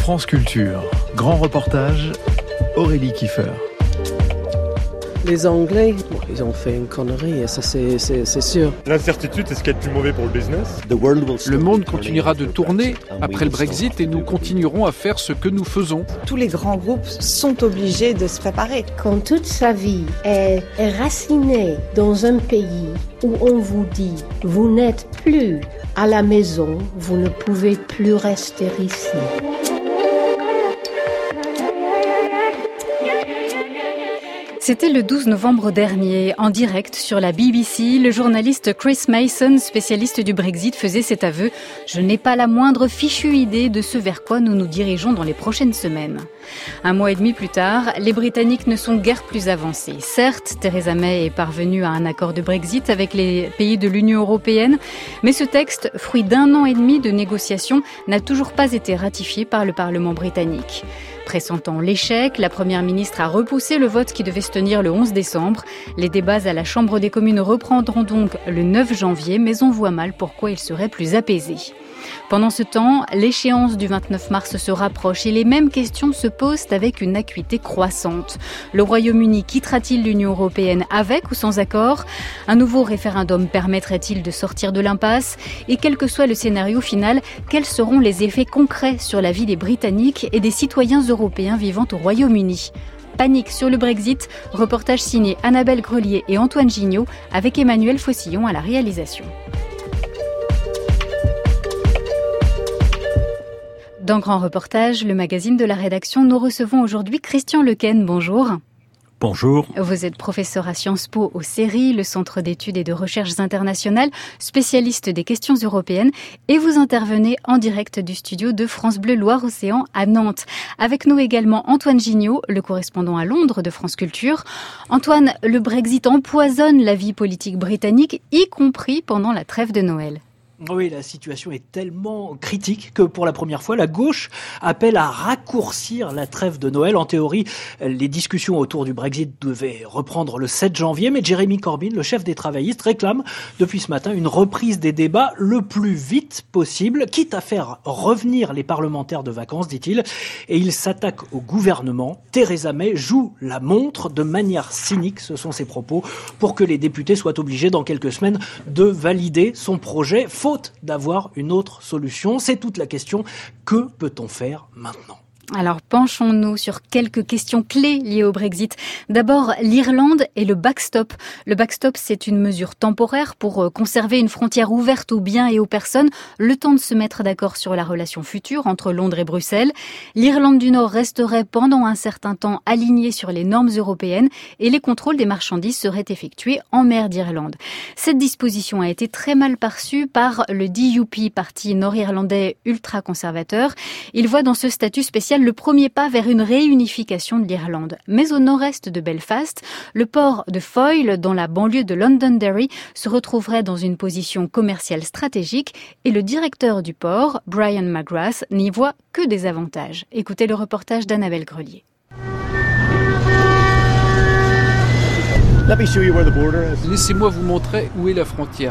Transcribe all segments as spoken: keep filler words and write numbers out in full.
France Culture, grand reportage, Aurélie Kiefer. Les Anglais, bon, ils ont fait une connerie, ça c'est, c'est, c'est sûr. L'incertitude, c'est ce qui est le plus mauvais pour le business. Le monde continuera de tourner après le Brexit et nous continuerons à faire ce que nous faisons. Tous les grands groupes sont obligés de se préparer. Quand toute sa vie est racinée dans un pays où on vous dit « vous n'êtes plus à la maison, vous ne pouvez plus rester ici ». C'était le douze novembre dernier, en direct sur la B B C, le journaliste Chris Mason, spécialiste du Brexit, faisait cet aveu « Je n'ai pas la moindre fichue idée de ce vers quoi nous nous dirigeons dans les prochaines semaines ». Un mois et demi plus tard, les Britanniques ne sont guère plus avancés. Certes, Theresa May est parvenue à un accord de Brexit avec les pays de l'Union européenne, mais ce texte, fruit d'un an et demi de négociations, n'a toujours pas été ratifié par le Parlement britannique. Pressentant l'échec, la Première ministre a repoussé le vote qui devait se tenir le onze décembre. Les débats à la Chambre des communes reprendront donc le neuf janvier, mais on voit mal pourquoi ils seraient plus apaisés. Pendant ce temps, l'échéance du vingt-neuf mars se rapproche et les mêmes questions se posent avec une acuité croissante. Le Royaume-Uni quittera-t-il l'Union européenne avec ou sans accord ? Un nouveau référendum permettrait-il de sortir de l'impasse ? Et quel que soit le scénario final, quels seront les effets concrets sur la vie des Britanniques et des citoyens européens vivant au Royaume-Uni ? Panique sur le Brexit, reportage signé Annabelle Grelier et Antoine Gignot avec Emmanuel Faucillon à la réalisation. Dans Grand Reportage, le magazine de la rédaction, nous recevons aujourd'hui Christian Lequesne. Bonjour. Bonjour. Vous êtes professeur à Sciences Po au C E R I, le Centre d'études et de recherches internationales, spécialiste des questions européennes, et vous intervenez en direct du studio de France Bleu Loire-Océan à Nantes. Avec nous également Antoine Gignot, le correspondant à Londres de France Culture. Antoine, le Brexit empoisonne la vie politique britannique, y compris pendant la trêve de Noël. Oui, la situation est tellement critique que pour la première fois, la gauche appelle à raccourcir la trêve de Noël. En théorie, les discussions autour du Brexit devaient reprendre le sept janvier, mais Jeremy Corbyn, le chef des travaillistes, réclame depuis ce matin une reprise des débats le plus vite possible, quitte à faire revenir les parlementaires de vacances, dit-il. Et il s'attaque au gouvernement. Theresa May joue la montre de manière cynique, ce sont ses propos, pour que les députés soient obligés dans quelques semaines de valider son projet. Faute d'avoir une autre solution, c'est toute la question. Que peut-on faire maintenant ? Alors penchons-nous sur quelques questions clés liées au Brexit. D'abord, l'Irlande et le backstop. Le backstop, c'est une mesure temporaire pour conserver une frontière ouverte aux biens et aux personnes, le temps de se mettre d'accord sur la relation future entre Londres et Bruxelles. L'Irlande du Nord resterait pendant un certain temps alignée sur les normes européennes et les contrôles des marchandises seraient effectués en mer d'Irlande. Cette disposition a été très mal perçue par le D U P, parti nord-irlandais ultra-conservateur. Il voit dans ce statut spécial le premier pas vers une réunification de l'Irlande. Mais au nord-est de Belfast, le port de Foyle, dans la banlieue de Londonderry, se retrouverait dans une position commerciale stratégique et le directeur du port, Brian McGrath, n'y voit que des avantages. Écoutez le reportage d'Annabelle Grelier. Laissez-moi vous montrer où est la frontière.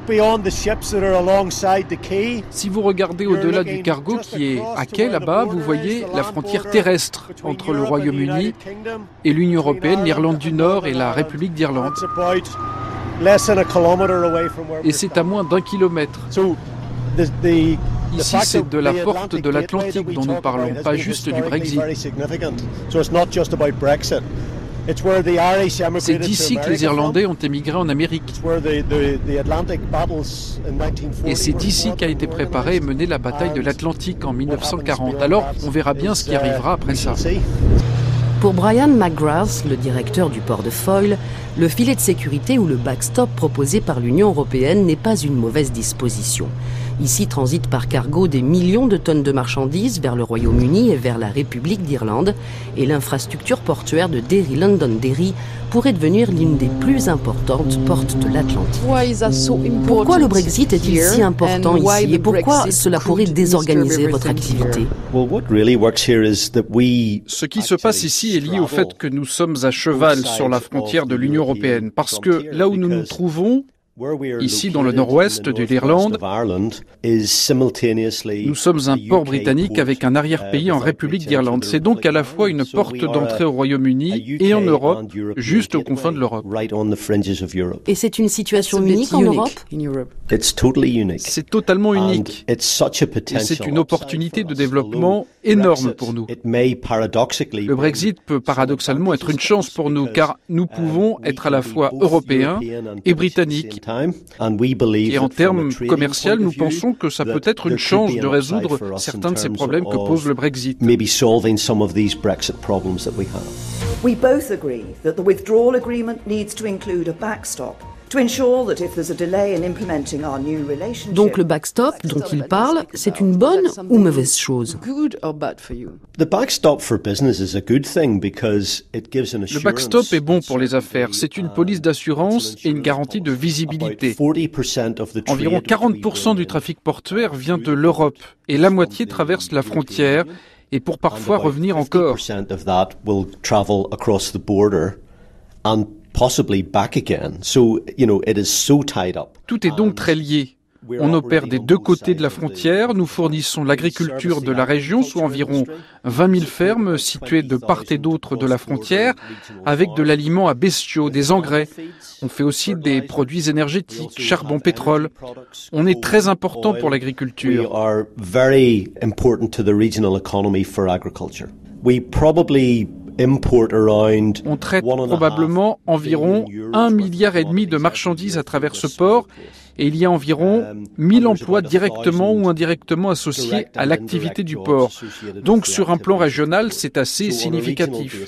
Si vous regardez au-delà du cargo qui est à quai là-bas, vous voyez la frontière terrestre entre le Royaume-Uni et l'Union européenne, l'Irlande du Nord et la République d'Irlande. Et c'est à moins d'un kilomètre. Ici, c'est de la porte de l'Atlantique dont nous parlons, pas juste du Brexit. C'est d'ici que les Irlandais ont émigré en Amérique. Et c'est d'ici qu'a été préparée et menée la bataille de l'Atlantique en dix-neuf cent quarante. Alors, on verra bien ce qui arrivera après ça. Pour Brian McGrath, le directeur du port de Foyle, le filet de sécurité ou le backstop proposé par l'Union européenne n'est pas une mauvaise disposition. Ici transitent par cargo des millions de tonnes de marchandises vers le Royaume-Uni et vers la République d'Irlande, et l'infrastructure portuaire de Derry Londonderry pourrait devenir l'une des plus importantes portes de l'Atlantique. Pourquoi le Brexit est-il si important ici et pourquoi cela pourrait désorganiser votre activité ? Ce qui se passe ici est lié au fait que nous sommes à cheval sur la frontière de l'Union européenne, parce que là où nous nous trouvons, Ici, dans le nord-ouest de l'Irlande, nous sommes un port britannique avec un arrière-pays en République d'Irlande. C'est donc à la fois une porte d'entrée au Royaume-Uni et en Europe, juste aux confins de l'Europe. Et c'est une situation unique en Europe ? C'est totalement unique. Et c'est une opportunité de développement énorme pour nous. Le Brexit peut paradoxalement être une chance pour nous, car nous pouvons être à la fois européens et britanniques. Et en termes commerciaux, nous pensons que ça peut être une chance de résoudre certains de ces problèmes que pose le Brexit. We both agree that the withdrawal agreement needs to include a backstop. Donc le backstop dont il parle, c'est une bonne ou mauvaise chose ? Le backstop est bon pour les affaires. C'est une police d'assurance et une garantie de visibilité. Environ quarante pour cent du trafic portuaire vient de l'Europe et la moitié traverse la frontière et pour parfois revenir encore. Possibly back again. So, you know, it is so tied up. Tout est donc très lié. On opère des deux côtés de la frontière. Nous fournissons l'agriculture de la région, soit environ vingt mille fermes situées de part et d'autre de la frontière, avec de l'aliment à bestiaux, des engrais. On fait aussi des produits énergétiques, charbon, pétrole. On est très important pour l'agriculture. We are very important to the regional economy for agriculture. We probably On traite probablement environ un milliard et demi de marchandises à travers ce port et il y a environ mille emplois directement ou indirectement associés à l'activité du port. Donc sur un plan régional, c'est assez significatif.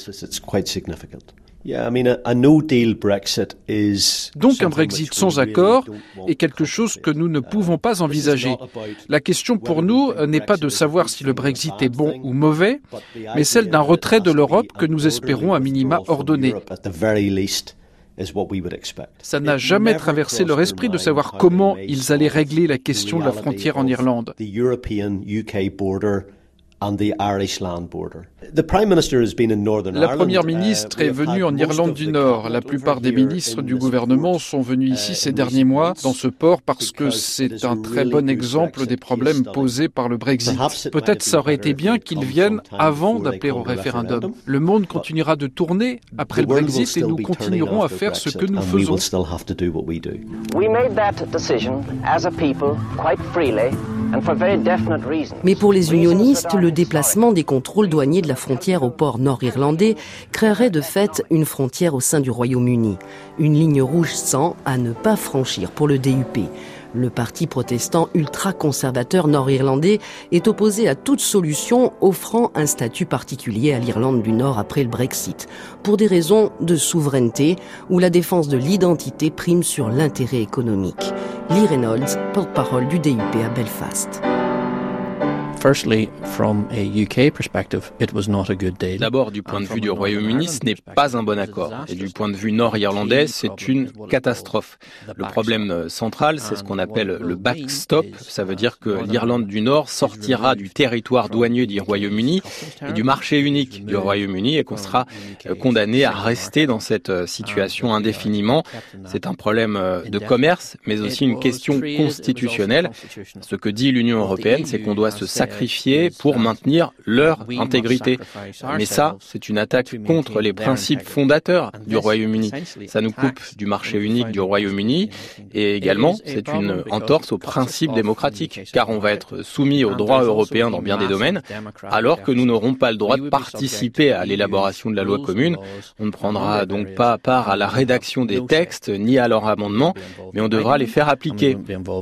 Donc un Brexit sans accord est quelque chose que nous ne pouvons pas envisager. La question pour nous n'est pas de savoir si le Brexit est bon ou mauvais, mais celle d'un retrait de l'Europe que nous espérons à minima ordonné. Ça n'a jamais traversé leur esprit de savoir comment ils allaient régler la question de la frontière en Irlande. La première ministre est venue en Irlande du Nord. La plupart des ministres du gouvernement sont venus ici ces derniers mois dans ce port parce que c'est un très bon exemple des problèmes posés par le Brexit. Peut-être ça aurait été bien qu'ils viennent avant d'appeler au référendum. Le monde continuera de tourner après le Brexit et nous continuerons à faire ce que nous faisons. Mais pour les unionistes, le déplacement des contrôles douaniers de la frontière au port nord-irlandais créerait de fait une frontière au sein du Royaume-Uni. Une ligne rouge sang à ne pas franchir pour le D U P. Le parti protestant ultra-conservateur nord-irlandais est opposé à toute solution offrant un statut particulier à l'Irlande du Nord après le Brexit, pour des raisons de souveraineté où la défense de l'identité prime sur l'intérêt économique. Lee Reynolds, porte-parole du D U P à Belfast. D'abord, du point de vue du Royaume-Uni, ce n'est pas un bon accord. Et du point de vue nord-irlandais, c'est une catastrophe. Le problème central, c'est ce qu'on appelle le backstop. Ça veut dire que l'Irlande du Nord sortira du territoire douanier du Royaume-Uni et du marché unique du Royaume-Uni et qu'on sera condamné à rester dans cette situation indéfiniment. C'est un problème de commerce, mais aussi une question constitutionnelle. Ce que dit l'Union européenne, c'est qu'on doit se sacrifier pour maintenir leur intégrité. Mais ça, c'est une attaque contre les principes fondateurs du Royaume-Uni. Ça nous coupe du marché unique du Royaume-Uni et également, c'est une entorse aux principes démocratiques, car on va être soumis aux droits européens dans bien des domaines, alors que nous n'aurons pas le droit de participer à l'élaboration de la loi commune. On ne prendra donc pas part à la rédaction des textes ni à leur amendement, mais on devra les faire appliquer.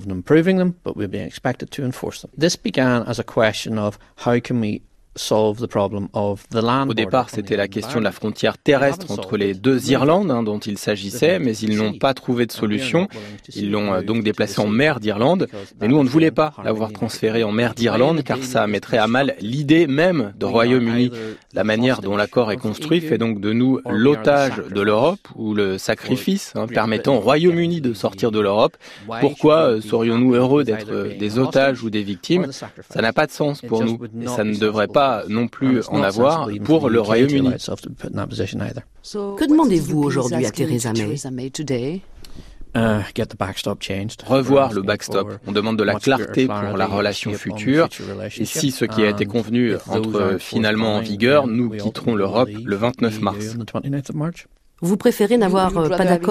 Question of how can we solve the problem of the land. Au départ, c'était la question de la frontière terrestre entre les deux Irlandes hein, dont il s'agissait, mais ils n'ont pas trouvé de solution. Ils l'ont euh, donc déplacé en mer d'Irlande. Mais nous, on ne voulait pas l'avoir transféré en mer d'Irlande, car ça mettrait à mal l'idée même de Royaume-Uni. La manière dont l'accord est construit fait donc de nous l'otage de l'Europe, ou le sacrifice hein, permettant au Royaume-Uni de sortir de l'Europe. Pourquoi euh, serions-nous heureux d'être euh, des otages ou des victimes? Ça n'a pas de sens pour nous, et ça ne devrait pas non plus en avoir pour le Royaume-Uni. Que demandez-vous aujourd'hui à Theresa May? Revoir le backstop. On demande de la clarté pour la relation future. Et si ce qui a été convenu entre finalement en vigueur, nous quitterons l'Europe le vingt-neuf mars. Vous préférez n'avoir euh, pas d'accord ?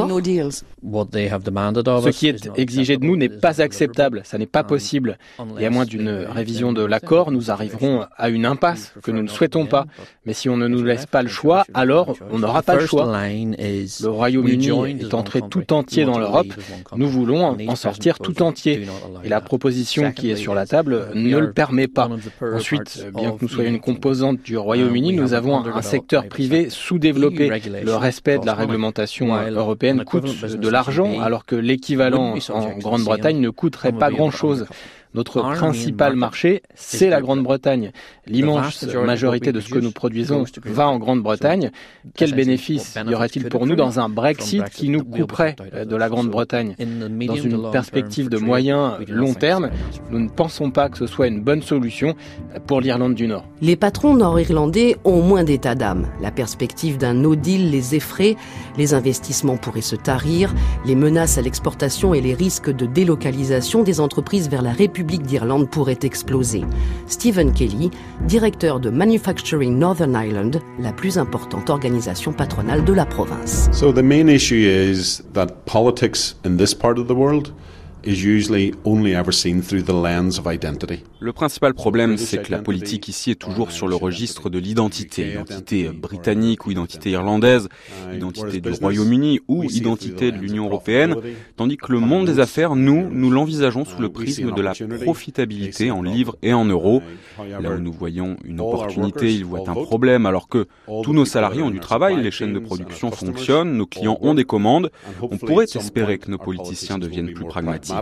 Ce qui est exigé de nous n'est pas acceptable, ça n'est pas possible. Et à moins d'une révision de l'accord, nous arriverons à une impasse que nous ne souhaitons pas. Mais si on ne nous laisse pas le choix, alors on n'aura pas le choix. Le Royaume-Uni est entré tout entier dans l'Europe, nous voulons en sortir tout entier. Et la proposition qui est sur la table ne le permet pas. Ensuite, bien que nous soyons une composante du Royaume-Uni, nous avons un secteur privé sous-développé. Le respect de la réglementation européenne coûte de l'argent, alors que l'équivalent en Grande-Bretagne ne coûterait pas grand-chose. Notre principal marché, c'est la Grande-Bretagne. L'immense majorité de ce que nous produisons va en Grande-Bretagne. Quel bénéfice y aurait-il pour nous dans un Brexit qui nous couperait de la Grande-Bretagne ? Dans une perspective de moyen long terme, nous ne pensons pas que ce soit une bonne solution pour l'Irlande du Nord. Les patrons nord-irlandais ont moins d'état d'âme. La perspective d'un no deal les effraie, les investissements pourraient se tarir, les menaces à l'exportation et les risques de délocalisation des entreprises vers la République d'Irlande pourrait exploser. Stephen Kelly, directeur de Manufacturing Northern Ireland, la plus importante organisation patronale de la province. So the main issue is that politics in this part of the world is usually only ever seen through the lens of identity. Le principal problème, c'est que la politique ici est toujours sur le registre de l'identité, identité britannique ou identité irlandaise, identité du Royaume-Uni ou identité de l'Union européenne, tandis que le monde des affaires, nous, nous l'envisageons sous le prisme de la profitabilité en livres et en euros. Là où nous voyons une opportunité, ils voient un problème, alors que tous nos salariés ont du travail, les chaînes de production fonctionnent, nos clients ont des commandes. On pourrait espérer que nos politiciens deviennent plus pragmatiques.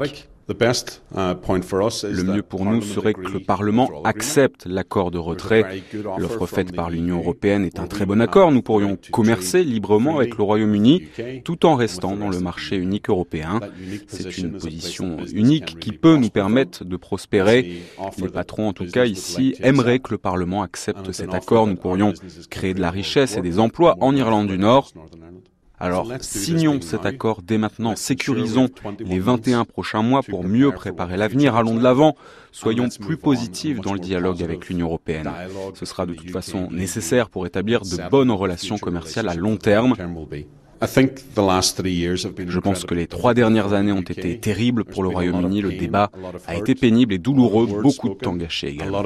Le mieux pour nous serait que le Parlement accepte l'accord de retrait. L'offre faite par l'Union européenne est un très bon accord. Nous pourrions commercer librement avec le Royaume-Uni tout en restant dans le marché unique européen. C'est une position unique qui peut nous permettre de prospérer. Les patrons, en tout cas ici, aimeraient que le Parlement accepte cet accord. Nous pourrions créer de la richesse et des emplois en Irlande du Nord. Alors, signons cet accord dès maintenant, sécurisons les vingt et un prochains mois pour mieux préparer l'avenir, allons de l'avant, soyons plus positifs dans le dialogue avec l'Union européenne. Ce sera de toute façon nécessaire pour établir de bonnes relations commerciales à long terme. Je pense que les trois dernières années ont été terribles pour le Royaume-Uni. Le débat a été pénible et douloureux, beaucoup de temps gâché également.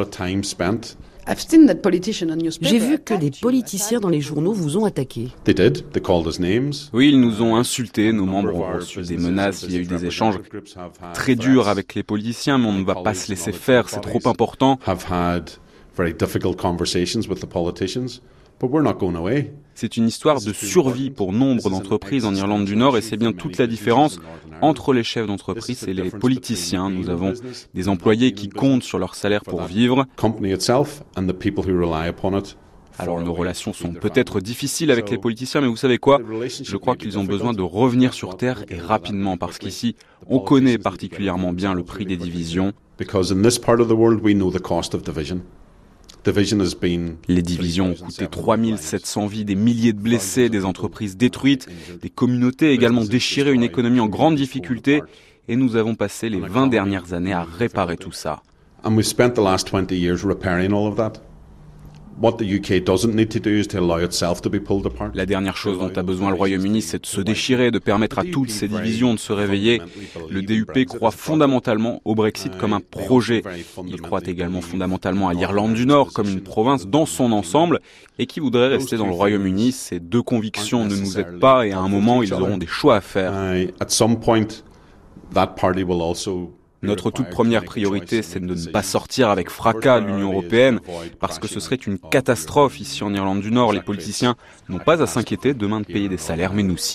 J'ai vu que des politiciens dans les journaux vous ont attaqué. Oui, ils nous ont insultés, nos membres ont reçu des menaces, il y a eu des échanges très durs avec les politiciens, mais on ne va pas se laisser faire, c'est trop important. C'est une histoire de survie pour nombre d'entreprises en Irlande du Nord et c'est bien toute la différence entre les chefs d'entreprise et les politiciens. Nous avons des employés qui comptent sur leur salaire pour vivre. Alors nos relations sont peut-être difficiles avec les politiciens, mais vous savez quoi ? Je crois qu'ils ont besoin de revenir sur terre et rapidement parce qu'ici, on connaît particulièrement bien le prix des divisions. Les divisions ont coûté trois mille sept cents vies, des milliers de blessés, des entreprises détruites, des communautés également déchirées, une économie en grande difficulté. Et nous avons passé les vingt dernières années à réparer tout ça. La dernière chose dont a besoin le Royaume-Uni, c'est de se déchirer, de permettre à toutes ces divisions de se réveiller. Le D U P croit fondamentalement au Brexit comme un projet. Il croit également fondamentalement à l'Irlande du Nord comme une province dans son ensemble et qui voudrait rester dans le Royaume-Uni. Ces deux convictions ne nous aident pas et à un moment, ils auront des choix à faire. Notre toute première priorité, c'est de ne pas sortir avec fracas de l'Union européenne, parce que ce serait une catastrophe ici en Irlande du Nord. Les politiciens n'ont pas à s'inquiéter demain de payer des salaires, mais nous si.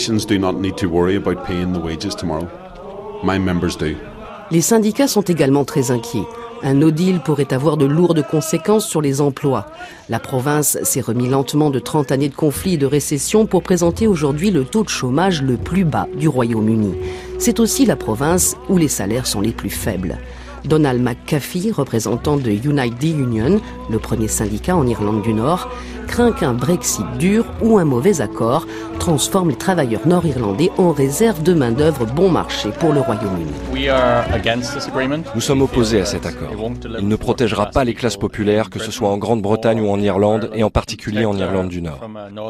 Les syndicats sont également très inquiets. Un no deal pourrait avoir de lourdes conséquences sur les emplois. La province s'est remis lentement de trente années de conflit et de récession pour présenter aujourd'hui le taux de chômage le plus bas du Royaume-Uni. C'est aussi la province où les salaires sont les plus faibles. Donald McAfee, représentant de Unite the Union, le premier syndicat en Irlande du Nord, craint qu'un Brexit dur ou un mauvais accord transforme les travailleurs nord-irlandais en réserve de main-d'œuvre bon marché pour le Royaume-Uni. Nous sommes opposés à cet accord. Il ne protégera pas les classes populaires, que ce soit en Grande-Bretagne ou en Irlande, et en particulier en Irlande du Nord.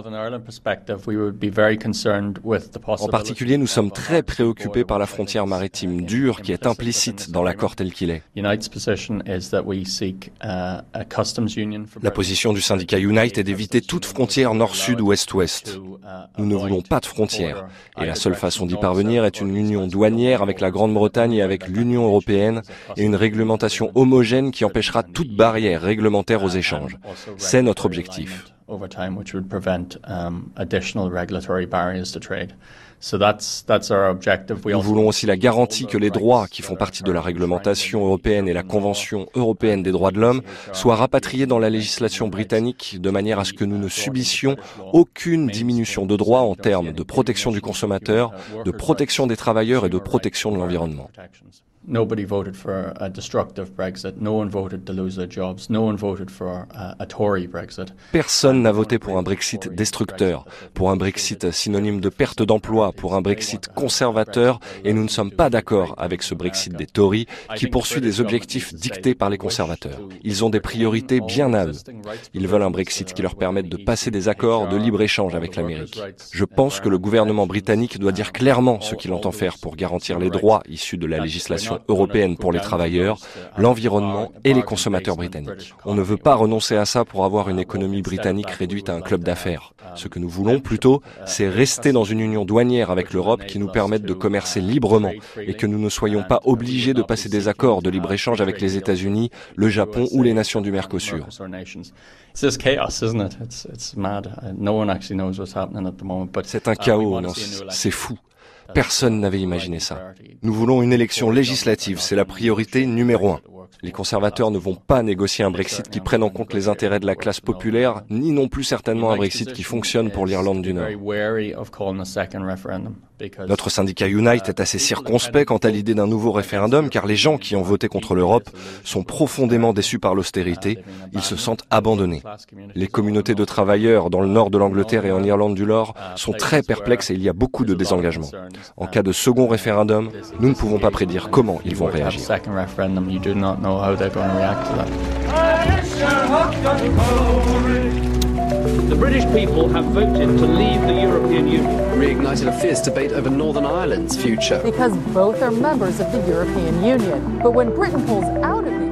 En particulier, nous sommes très préoccupés par la frontière maritime dure qui est implicite dans l'accord tel qu'il est. La position du syndicat Unite est d'éviter toute frontière nord-sud ou est-ouest. Nous ne voulons pas de frontières, et la seule façon d'y parvenir est une union douanière avec la Grande-Bretagne et avec l'Union européenne, et une réglementation homogène qui empêchera toute barrière réglementaire aux échanges. C'est notre objectif. Nous voulons aussi la garantie que les droits qui font partie de la réglementation européenne et la Convention européenne des droits de l'homme soient rapatriés dans la législation britannique de manière à ce que nous ne subissions aucune diminution de droits en termes de protection du consommateur, de protection des travailleurs et de protection de l'environnement. Nobody voted for a destructive Brexit. No one voted to lose their jobs. No one voted for a, a Tory Brexit. Personne n'a voté pour un Brexit destructeur, pour un Brexit synonyme de perte d'emploi, pour un Brexit conservateur, et nous ne sommes pas d'accord avec ce Brexit des Tories qui poursuit des objectifs dictés par les conservateurs. Ils ont des priorités bien à eux. Ils veulent un Brexit qui leur permette de passer des accords de libre-échange avec l'Amérique. Je pense que le gouvernement britannique doit dire clairement ce qu'il entend faire pour garantir les droits issus de la législation européenne pour les travailleurs, l'environnement et les consommateurs britanniques. On ne veut pas renoncer à ça pour avoir une économie britannique réduite à un club d'affaires. Ce que nous voulons plutôt, c'est rester dans une union douanière avec l'Europe qui nous permette de commercer librement et que nous ne soyons pas obligés de passer des accords de libre-échange avec les États-Unis, le Japon ou les nations du Mercosur. C'est un chaos, non, c'est fou. Personne n'avait imaginé ça. Nous voulons une élection législative, c'est la priorité numéro un. Les conservateurs ne vont pas négocier un Brexit qui prenne en compte les intérêts de la classe populaire, ni non plus certainement un Brexit qui fonctionne pour l'Irlande du Nord. Notre syndicat Unite est assez circonspect quant à l'idée d'un nouveau référendum, car les gens qui ont voté contre l'Europe sont profondément déçus par l'austérité. Ils se sentent abandonnés. Les communautés de travailleurs dans le nord de l'Angleterre et en Irlande du Nord sont très perplexes et il y a beaucoup de désengagement. En cas de second référendum, nous ne pouvons pas prédire comment ils vont réagir. The British people have voted to leave the European Union. Reignited a fierce debate over Northern Ireland's future. Because both are members of the European Union. But when Britain pulls out of the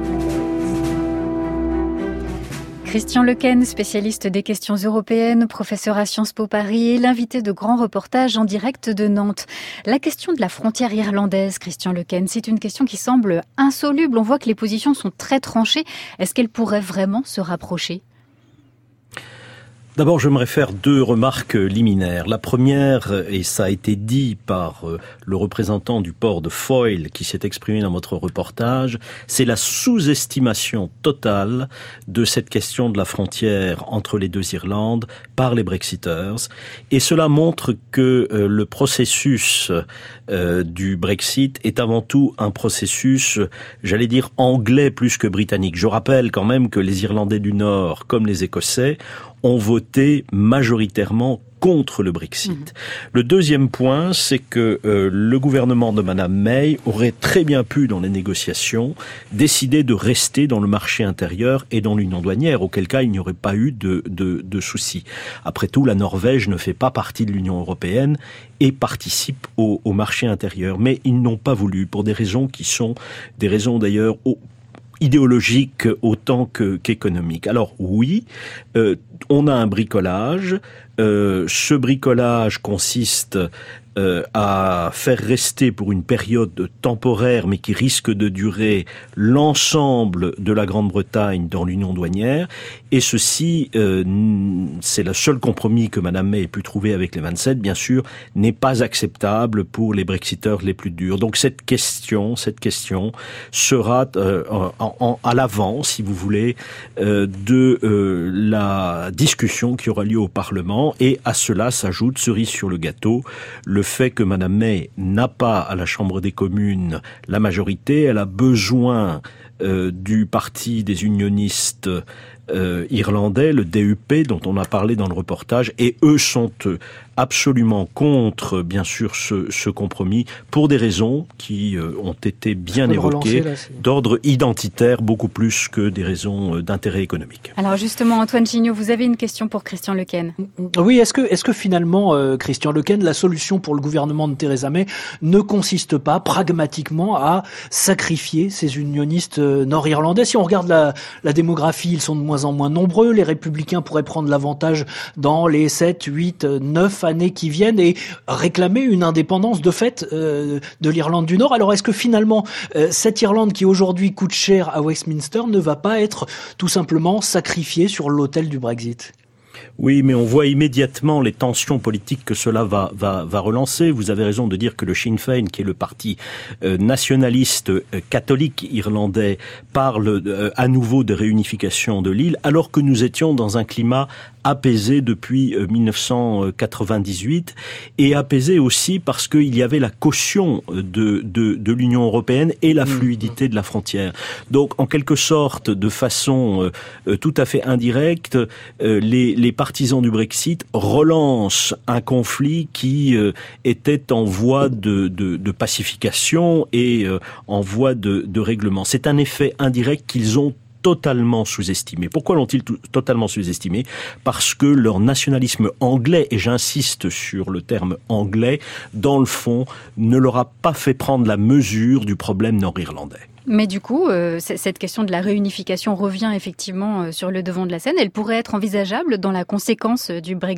Christian Lequesne, spécialiste des questions européennes, professeur à Sciences Po Paris et l'invité de grands reportages en direct de Nantes. La question de la frontière irlandaise, Christian Lequesne, c'est une question qui semble insoluble. On voit que les positions sont très tranchées. Est-ce qu'elles pourraient vraiment se rapprocher ? D'abord, j'aimerais faire deux remarques liminaires. La première, et ça a été dit par le représentant du port de Foyle qui s'est exprimé dans votre reportage, c'est la sous-estimation totale de cette question de la frontière entre les deux Irlandes par les Brexiteurs. Et cela montre que le processus du Brexit est avant tout un processus, j'allais dire, anglais plus que britannique. Je rappelle quand même que les Irlandais du Nord, comme les Écossais, ont voté majoritairement contre le Brexit. Mmh. Le deuxième point, c'est que euh, le gouvernement de Madame May aurait très bien pu, dans les négociations, décider de rester dans le marché intérieur et dans l'union douanière, auquel cas il n'y aurait pas eu de, de, de soucis. Après tout, la Norvège ne fait pas partie de l'Union européenne et participe au, au marché intérieur. Mais ils n'ont pas voulu, pour des raisons qui sont des raisons d'ailleurs au idéologique autant que, qu'économique. Alors oui, euh, on a un bricolage. Euh, ce bricolage consiste euh, à faire rester pour une période temporaire, mais qui risque de durer, l'ensemble de la Grande-Bretagne dans l'union douanière. Et ceci, euh, c'est le seul compromis que Madame May ait pu trouver avec les vingt-sept, bien sûr, n'est pas acceptable pour les Brexiteurs les plus durs. Donc cette question, cette question sera euh, en, en, à l'avant, si vous voulez, euh, de euh, la discussion qui aura lieu au Parlement. Et à cela s'ajoute, cerise sur le gâteau, le fait que Madame May n'a pas à la Chambre des communes la majorité. Elle a besoin euh, du parti des unionistes euh, irlandais, le D U P, dont on a parlé dans le reportage, et eux sont euh, absolument contre, bien sûr, ce, ce compromis pour des raisons qui euh, ont été bien évoquées, d'ordre identitaire beaucoup plus que des raisons d'intérêt économique. Alors justement, Antoine Gignot, vous avez une question pour Christian Lequesne. Oui, est-ce que, est-ce que finalement, euh, Christian Lequesne, la solution pour le gouvernement de Theresa May ne consiste pas pragmatiquement à sacrifier ces unionistes euh, nord-irlandais? Si on regarde la, la démographie, ils sont de moins en moins nombreux. Les Républicains pourraient prendre l'avantage dans les sept, huit, neuf années qui viennent et réclamer une indépendance de fait euh, de l'Irlande du Nord. Alors est-ce que finalement, euh, cette Irlande qui aujourd'hui coûte cher à Westminster ne va pas être tout simplement sacrifiée sur l'autel du Brexit? Oui, mais on voit immédiatement les tensions politiques que cela va, va, va relancer. Vous avez raison de dire que le Sinn Féin, qui est le parti euh, nationaliste euh, catholique irlandais, parle euh, à nouveau de réunification de l'île, alors que nous étions dans un climat apaisé depuis euh, mille neuf cent quatre-vingt-dix-huit, et apaisé aussi parce qu'il y avait la caution de, de, de l'Union européenne et la fluidité de la frontière. Donc, en quelque sorte, de façon euh, tout à fait indirecte, euh, les, les partisans du Brexit relancent un conflit qui euh, était en voie de, de, de pacification et euh, en voie de, de règlement. C'est un effet indirect qu'ils ont totalement sous-estimé. Pourquoi l'ont-ils tout, totalement sous-estimé? Parce que leur nationalisme anglais, et j'insiste sur le terme anglais, dans le fond, ne leur a pas fait prendre la mesure du problème nord-irlandais. Mais du coup, euh, cette question de la réunification revient effectivement euh, sur le devant de la scène. Elle pourrait être envisageable dans la conséquence du Brexit ?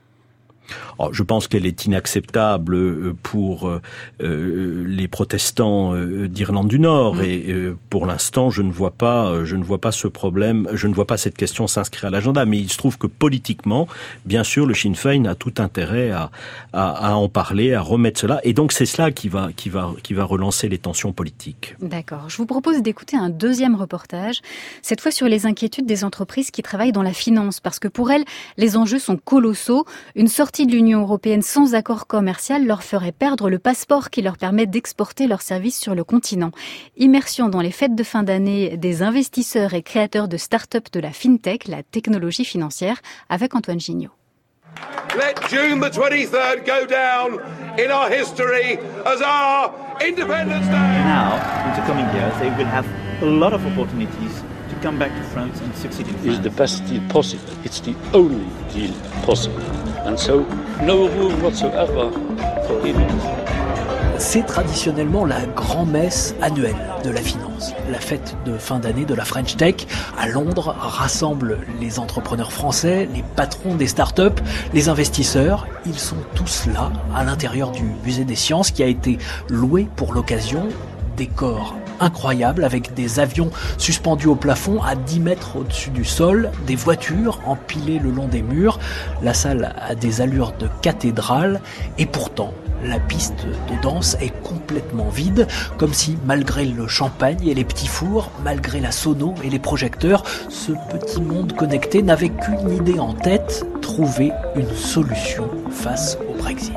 Oh, je pense qu'elle est inacceptable pour euh, les protestants euh, d'Irlande du Nord mmh. et euh, pour l'instant je ne vois pas je ne vois pas ce problème, je ne vois pas cette question s'inscrire à l'agenda, mais il se trouve que politiquement, bien sûr, le Sinn Féin a tout intérêt à, à, à en parler, à remettre cela, et donc c'est cela qui va qui va qui va relancer les tensions politiques. D'accord. Je vous propose d'écouter un deuxième reportage, cette fois sur les inquiétudes des entreprises qui travaillent dans la finance, parce que pour elles, les enjeux sont colossaux. Une sortie de l'Union européenne sans accord commercial leur ferait perdre le passeport qui leur permet d'exporter leurs services sur le continent. Immersion dans les fêtes de fin d'année des investisseurs et créateurs de start-up de la FinTech, la technologie financière, avec Antoine Gignot. Let June the twenty-third go down in our history as our Independence Day. Now, in the coming years, they will have a lot of opportunities to come back to France and succeed in France. Is the best deal possible? It's the only deal possible. And so, no room whatsoever for idiots. C'est traditionnellement la grand-messe annuelle de la finance. La fête de fin d'année de la French Tech à Londres rassemble les entrepreneurs français, les patrons des startups, les investisseurs. Ils sont tous là, à l'intérieur du musée des sciences qui a été loué pour l'occasion. Décor incroyable avec des avions suspendus au plafond à dix mètres au-dessus du sol, des voitures empilées le long des murs. La salle a des allures de cathédrale et pourtant la piste de danse est complètement vide, comme si malgré le champagne et les petits fours, malgré la sono et les projecteurs, ce petit monde connecté n'avait qu'une idée en tête, trouver une solution face au Brexit.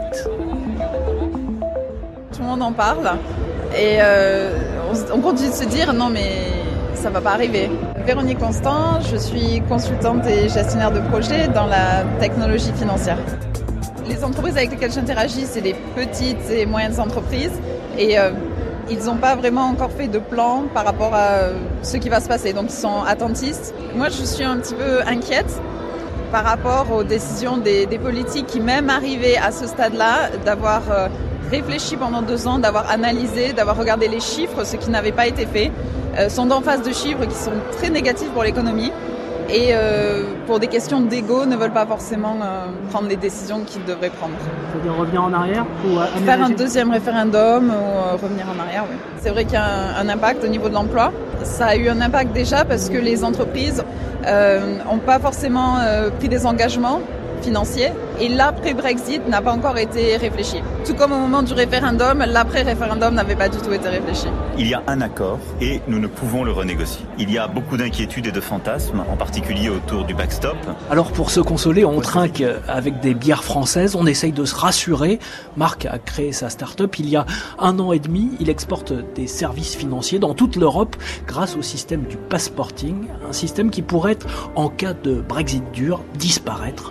Tout le monde en parle et euh, on, on continue de se dire non mais ça va pas arriver. Véronique Constant, je suis consultante et gestionnaire de projet dans la technologie financière. Les entreprises avec lesquelles j'interagis, c'est des petites et moyennes entreprises et euh, ils n'ont pas vraiment encore fait de plan par rapport à ce qui va se passer, donc ils sont attentistes. Moi, je suis un petit peu inquiète par rapport aux décisions des, des politiques qui, même arrivés à ce stade-là, d'avoir euh, réfléchi pendant deux ans, d'avoir analysé, d'avoir regardé les chiffres, ce qui n'avait pas été fait, euh, sont en face de chiffres qui sont très négatifs pour l'économie. Et euh, pour des questions d'ego, ne veulent pas forcément euh, prendre les décisions qu'ils devraient prendre. C'est-à-dire revenir en arrière ou faire un deuxième référendum ou euh, revenir en arrière, oui. C'est vrai qu'il y a un, un impact au niveau de l'emploi. Ça a eu un impact déjà parce que les entreprises n'ont euh, pas forcément euh, pris des engagements financiers et l'après-Brexit n'a pas encore été réfléchi. Tout comme au moment du référendum, l'après-référendum n'avait pas du tout été réfléchi. Il y a un accord et nous ne pouvons le renégocier. Il y a beaucoup d'inquiétudes et de fantasmes, en particulier autour du backstop. Alors pour se consoler, on trinque avec des bières françaises, on essaye de se rassurer. Marc a créé sa start-up il y a un an et demi. Il exporte des services financiers dans toute l'Europe grâce au système du passporting, un système qui pourrait, en cas de Brexit dur, disparaître totalement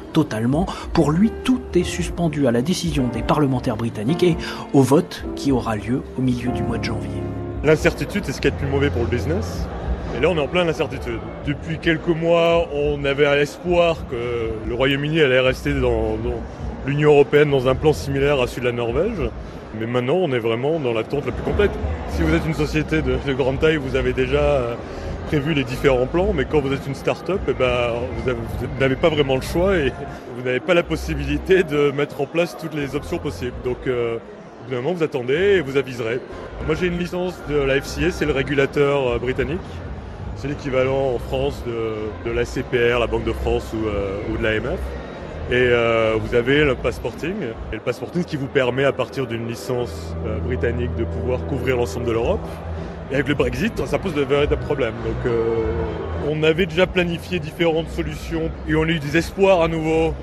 allemand. Pour lui, tout est suspendu à la décision des parlementaires britanniques et au vote qui aura lieu au milieu du mois de janvier. L'incertitude, c'est ce qui est le plus mauvais pour le business. Et là, on est en plein incertitude. Depuis quelques mois, on avait l'espoir que le Royaume-Uni allait rester dans, dans l'Union européenne dans un plan similaire à celui de la Norvège. Mais maintenant, on est vraiment dans l'attente la plus complète. Si vous êtes une société de, de grande taille, vous avez déjà prévu les différents plans. Mais quand vous êtes une start-up, eh ben, vous, avez, vous n'avez pas vraiment le choix et vous n'avez pas la possibilité de mettre en place toutes les options possibles. Donc, euh, évidemment, vous attendez et vous aviserez. Moi, j'ai une licence de la F C A, c'est le régulateur britannique. C'est l'équivalent en France de, de la C P R, la Banque de France ou, euh, ou de l'A M F. Et euh, vous avez le passporting, et le passporting qui vous permet à partir d'une licence euh, britannique de pouvoir couvrir l'ensemble de l'Europe. Et avec le Brexit, ça pose de véritables problèmes. Donc euh, on avait déjà planifié différentes solutions et on a eu des espoirs à nouveau.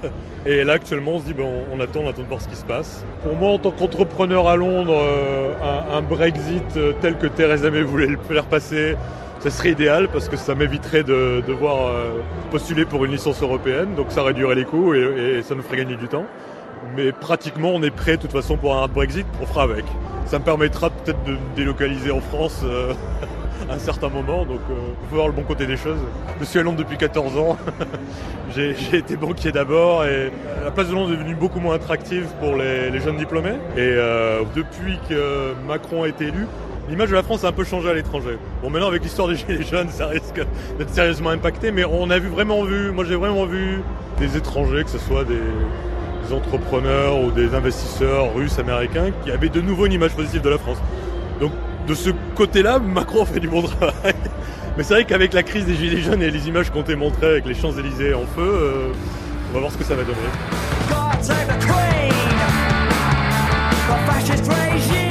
Et là actuellement on se dit ben, on, on attend, on attend de voir ce qui se passe. Pour moi en tant qu'entrepreneur à Londres, euh, un, un Brexit tel que Theresa May voulait le faire passer, ça serait idéal parce que ça m'éviterait de devoir euh, postuler pour une licence européenne, donc ça réduirait les coûts et, et ça nous ferait gagner du temps. Mais pratiquement, on est prêt de toute façon pour un hard Brexit, on fera avec. Ça me permettra peut-être de me délocaliser en France euh, à un certain moment, donc il euh, faut voir le bon côté des choses. Je suis à Londres depuis quatorze ans, j'ai, j'ai été banquier d'abord et la place de Londres est devenue beaucoup moins attractive pour les, les jeunes diplômés. Et euh, depuis que Macron a été élu, l'image de la France a un peu changé à l'étranger. Bon, maintenant, avec l'histoire des Gilets jaunes, ça risque d'être sérieusement impacté, mais on a vu vraiment vu, moi j'ai vraiment vu des étrangers, que ce soit des, des entrepreneurs ou des investisseurs russes, américains, qui avaient de nouveau une image positive de la France. Donc, de ce côté-là, Macron fait du bon travail. Mais c'est vrai qu'avec la crise des Gilets jaunes et les images qu'on t'a montrées avec les Champs-Élysées en feu, euh, on va voir ce que ça va donner. God save the Queen, the fascist regime.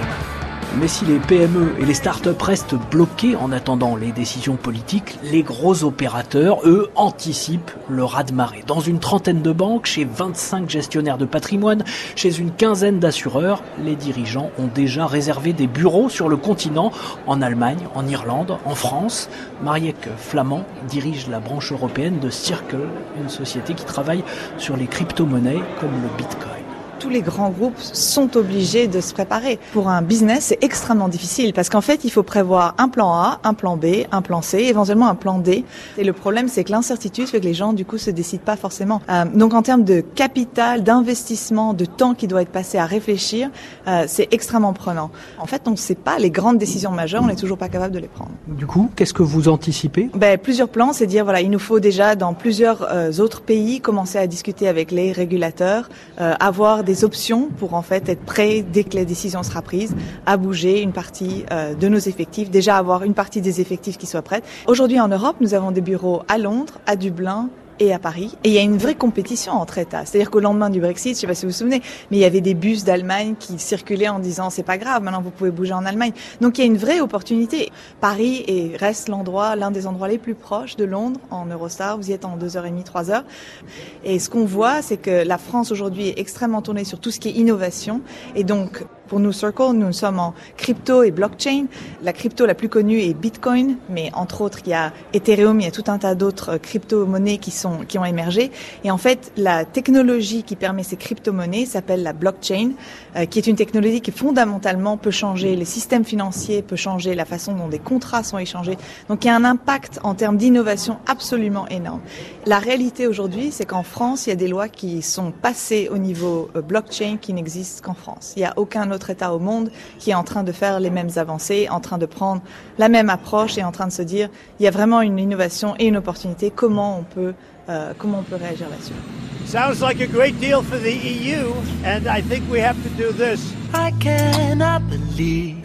Mais si les P M E et les start-up restent bloqués en attendant les décisions politiques, les gros opérateurs, eux, anticipent le raz-de-marée. Dans une trentaine de banques, chez vingt-cinq gestionnaires de patrimoine, chez une quinzaine d'assureurs, les dirigeants ont déjà réservé des bureaux sur le continent, en Allemagne, en Irlande, en France. Marieke Flamand dirige la branche européenne de Circle, une société qui travaille sur les crypto-monnaies comme le Bitcoin. Tous les grands groupes sont obligés de se préparer. Pour un business, c'est extrêmement difficile parce qu'en fait, il faut prévoir un plan A, un plan B, un plan C, éventuellement un plan D. Et le problème, c'est que l'incertitude fait que les gens, du coup, se décident pas forcément. Euh, donc, en termes de capital, d'investissement, de temps qui doit être passé à réfléchir, euh, c'est extrêmement prenant. En fait, on ne sait pas les grandes décisions majeures, on n'est toujours pas capable de les prendre. Du coup, qu'est-ce que vous anticipez ? Ben, plusieurs plans, c'est dire, voilà, il nous faut déjà, dans plusieurs euh, autres pays, commencer à discuter avec les régulateurs, euh, avoir des options pour en fait être prêt dès que la décision sera prise à bouger une partie euh, de nos effectifs, déjà avoir une partie des effectifs qui soit prête. Aujourd'hui en Europe, nous avons des bureaux à Londres, à Dublin et à Paris. Et il y a une vraie compétition entre États. C'est-à-dire qu'au lendemain du Brexit, je ne sais pas si vous vous souvenez, mais il y avait des bus d'Allemagne qui circulaient en disant c'est pas grave, maintenant vous pouvez bouger en Allemagne. Donc il y a une vraie opportunité. Paris est, reste l'endroit, l'un des endroits les plus proches de Londres en Eurostar. Vous y êtes en deux heures et demie, trois heures. Et ce qu'on voit, c'est que la France aujourd'hui est extrêmement tournée sur tout ce qui est innovation. Et donc, pour nous, Circle, nous sommes en crypto et blockchain. La crypto la plus connue est Bitcoin, mais entre autres, il y a Ethereum, il y a tout un tas d'autres crypto-monnaies qui sont, qui ont émergé. Et en fait, la technologie qui permet ces crypto-monnaies s'appelle la blockchain, euh, qui est une technologie qui fondamentalement peut changer les systèmes financiers, peut changer la façon dont des contrats sont échangés. Donc, il y a un impact en termes d'innovation absolument énorme. La réalité aujourd'hui, c'est qu'en France, il y a des lois qui sont passées au niveau euh, blockchain qui n'existent qu'en France. Il n'y a aucun autre État au monde qui est en train de faire les mêmes avancées, en train de prendre la même approche et en train de se dire il y a vraiment une innovation et une opportunité, comment on peut, euh, comment on peut réagir là-dessus. Sounds like a great deal for the E U and I think we have to do this. I cannot believe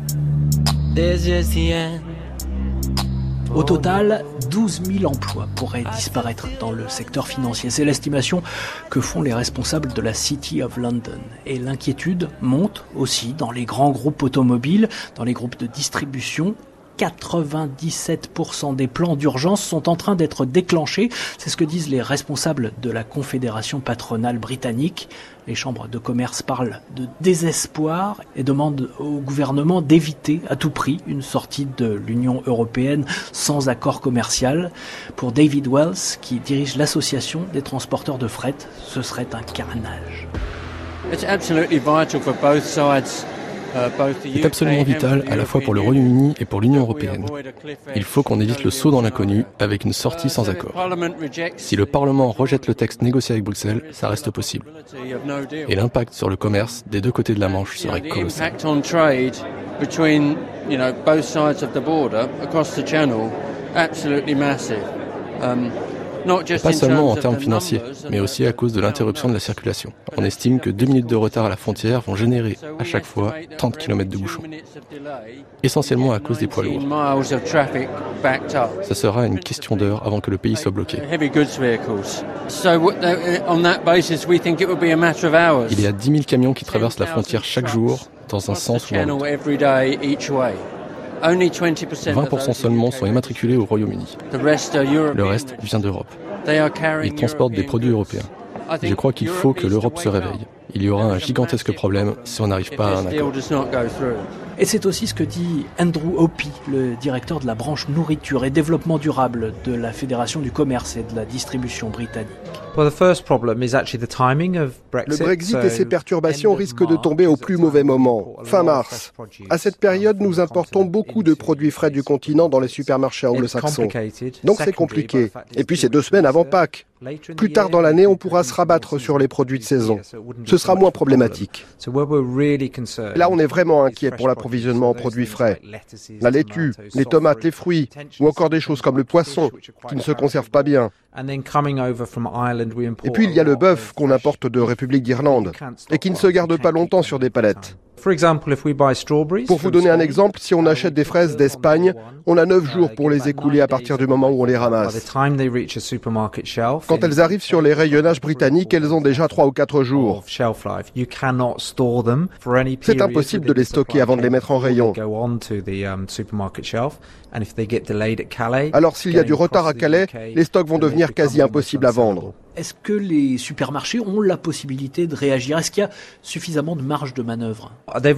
this is the end. Au total, douze mille emplois pourraient disparaître dans le secteur financier. C'est l'estimation que font les responsables de la City of London. Et l'inquiétude monte aussi dans les grands groupes automobiles, dans les groupes de distribution. quatre-vingt-dix-sept pour cent des plans d'urgence sont en train d'être déclenchés. C'est ce que disent les responsables de la Confédération patronale britannique. Les chambres de commerce parlent de désespoir et demandent au gouvernement d'éviter à tout prix une sortie de l'Union européenne sans accord commercial. Pour David Wells, qui dirige l'association des transporteurs de fret, ce serait un carnage. It's absolutely vital for both sides. est absolument vital à la fois pour le Royaume-Uni et pour l'Union européenne. Il faut qu'on évite le saut dans l'inconnu avec une sortie sans accord. Si le Parlement rejette le texte négocié avec Bruxelles, ça reste possible. Et l'impact sur le commerce des deux côtés de la Manche serait colossal. Pas seulement en termes financiers, mais aussi à cause de l'interruption de la circulation. On estime que deux minutes de retard à la frontière vont générer à chaque fois trente kilomètres de bouchons. Essentiellement à cause des poids lourds. Ça sera une question d'heure avant que le pays soit bloqué. Il y a dix mille camions qui traversent la frontière chaque jour dans un sens ou dans l'autre. vingt pour cent seulement sont immatriculés au Royaume-Uni. Le reste vient d'Europe. Ils transportent des produits européens. Je crois qu'il faut que l'Europe se réveille. Il y aura un gigantesque problème si on n'arrive pas à un accord. Et c'est aussi ce que dit Andrew Hoppy, le directeur de la branche nourriture et développement durable de la Fédération du commerce et de la distribution britannique. Le Brexit et ses perturbations risquent de tomber au plus mauvais moment, fin mars. À cette période, nous importons beaucoup de produits frais du continent dans les supermarchés anglo-saxons. Donc c'est compliqué. Et puis c'est deux semaines avant Pâques. Plus tard dans l'année, on pourra se rabattre sur les produits de saison. Ce sera moins problématique. Là, on est vraiment inquiet pour l'approvisionnement en produits frais. La laitue, les tomates, les fruits, ou encore des choses comme le poisson, qui ne se conservent pas bien. Et puis il y a le bœuf qu'on importe de République d'Irlande, et qui ne se garde pas longtemps sur des palettes. Pour vous donner un exemple, si on achète des fraises d'Espagne, on a neuf jours pour les écouler à partir du moment où on les ramasse. Quand elles arrivent sur les rayonnages britanniques, elles ont déjà trois ou quatre jours. C'est impossible de les stocker avant de les mettre en rayon. Alors s'il y a du retard à Calais, les stocks vont devenir quasi impossibles à vendre. Est-ce que les supermarchés ont la possibilité de réagir? Est-ce qu'il y a suffisamment de marge de manœuvre?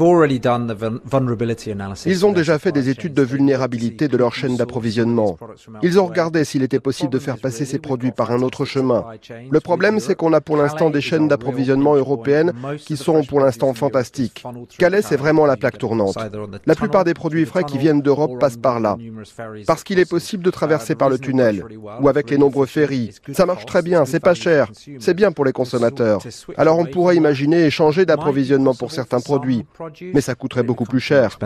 Ils ont déjà fait des études de vulnérabilité de leur chaîne d'approvisionnement. Ils ont regardé s'il était possible de faire passer ces produits par un autre chemin. Le problème, c'est qu'on a pour l'instant des chaînes d'approvisionnement européennes qui sont pour l'instant fantastiques. Calais, c'est vraiment la plaque tournante. La plupart des produits frais qui viennent d'Europe passent par là. Parce qu'il est possible de traverser par le tunnel ou avec les nombreux ferries. Ça marche très bien, c'est pas cher, c'est bien pour les consommateurs. Alors on pourrait imaginer échanger d'approvisionnement pour certains produits, mais ça coûterait beaucoup plus cher.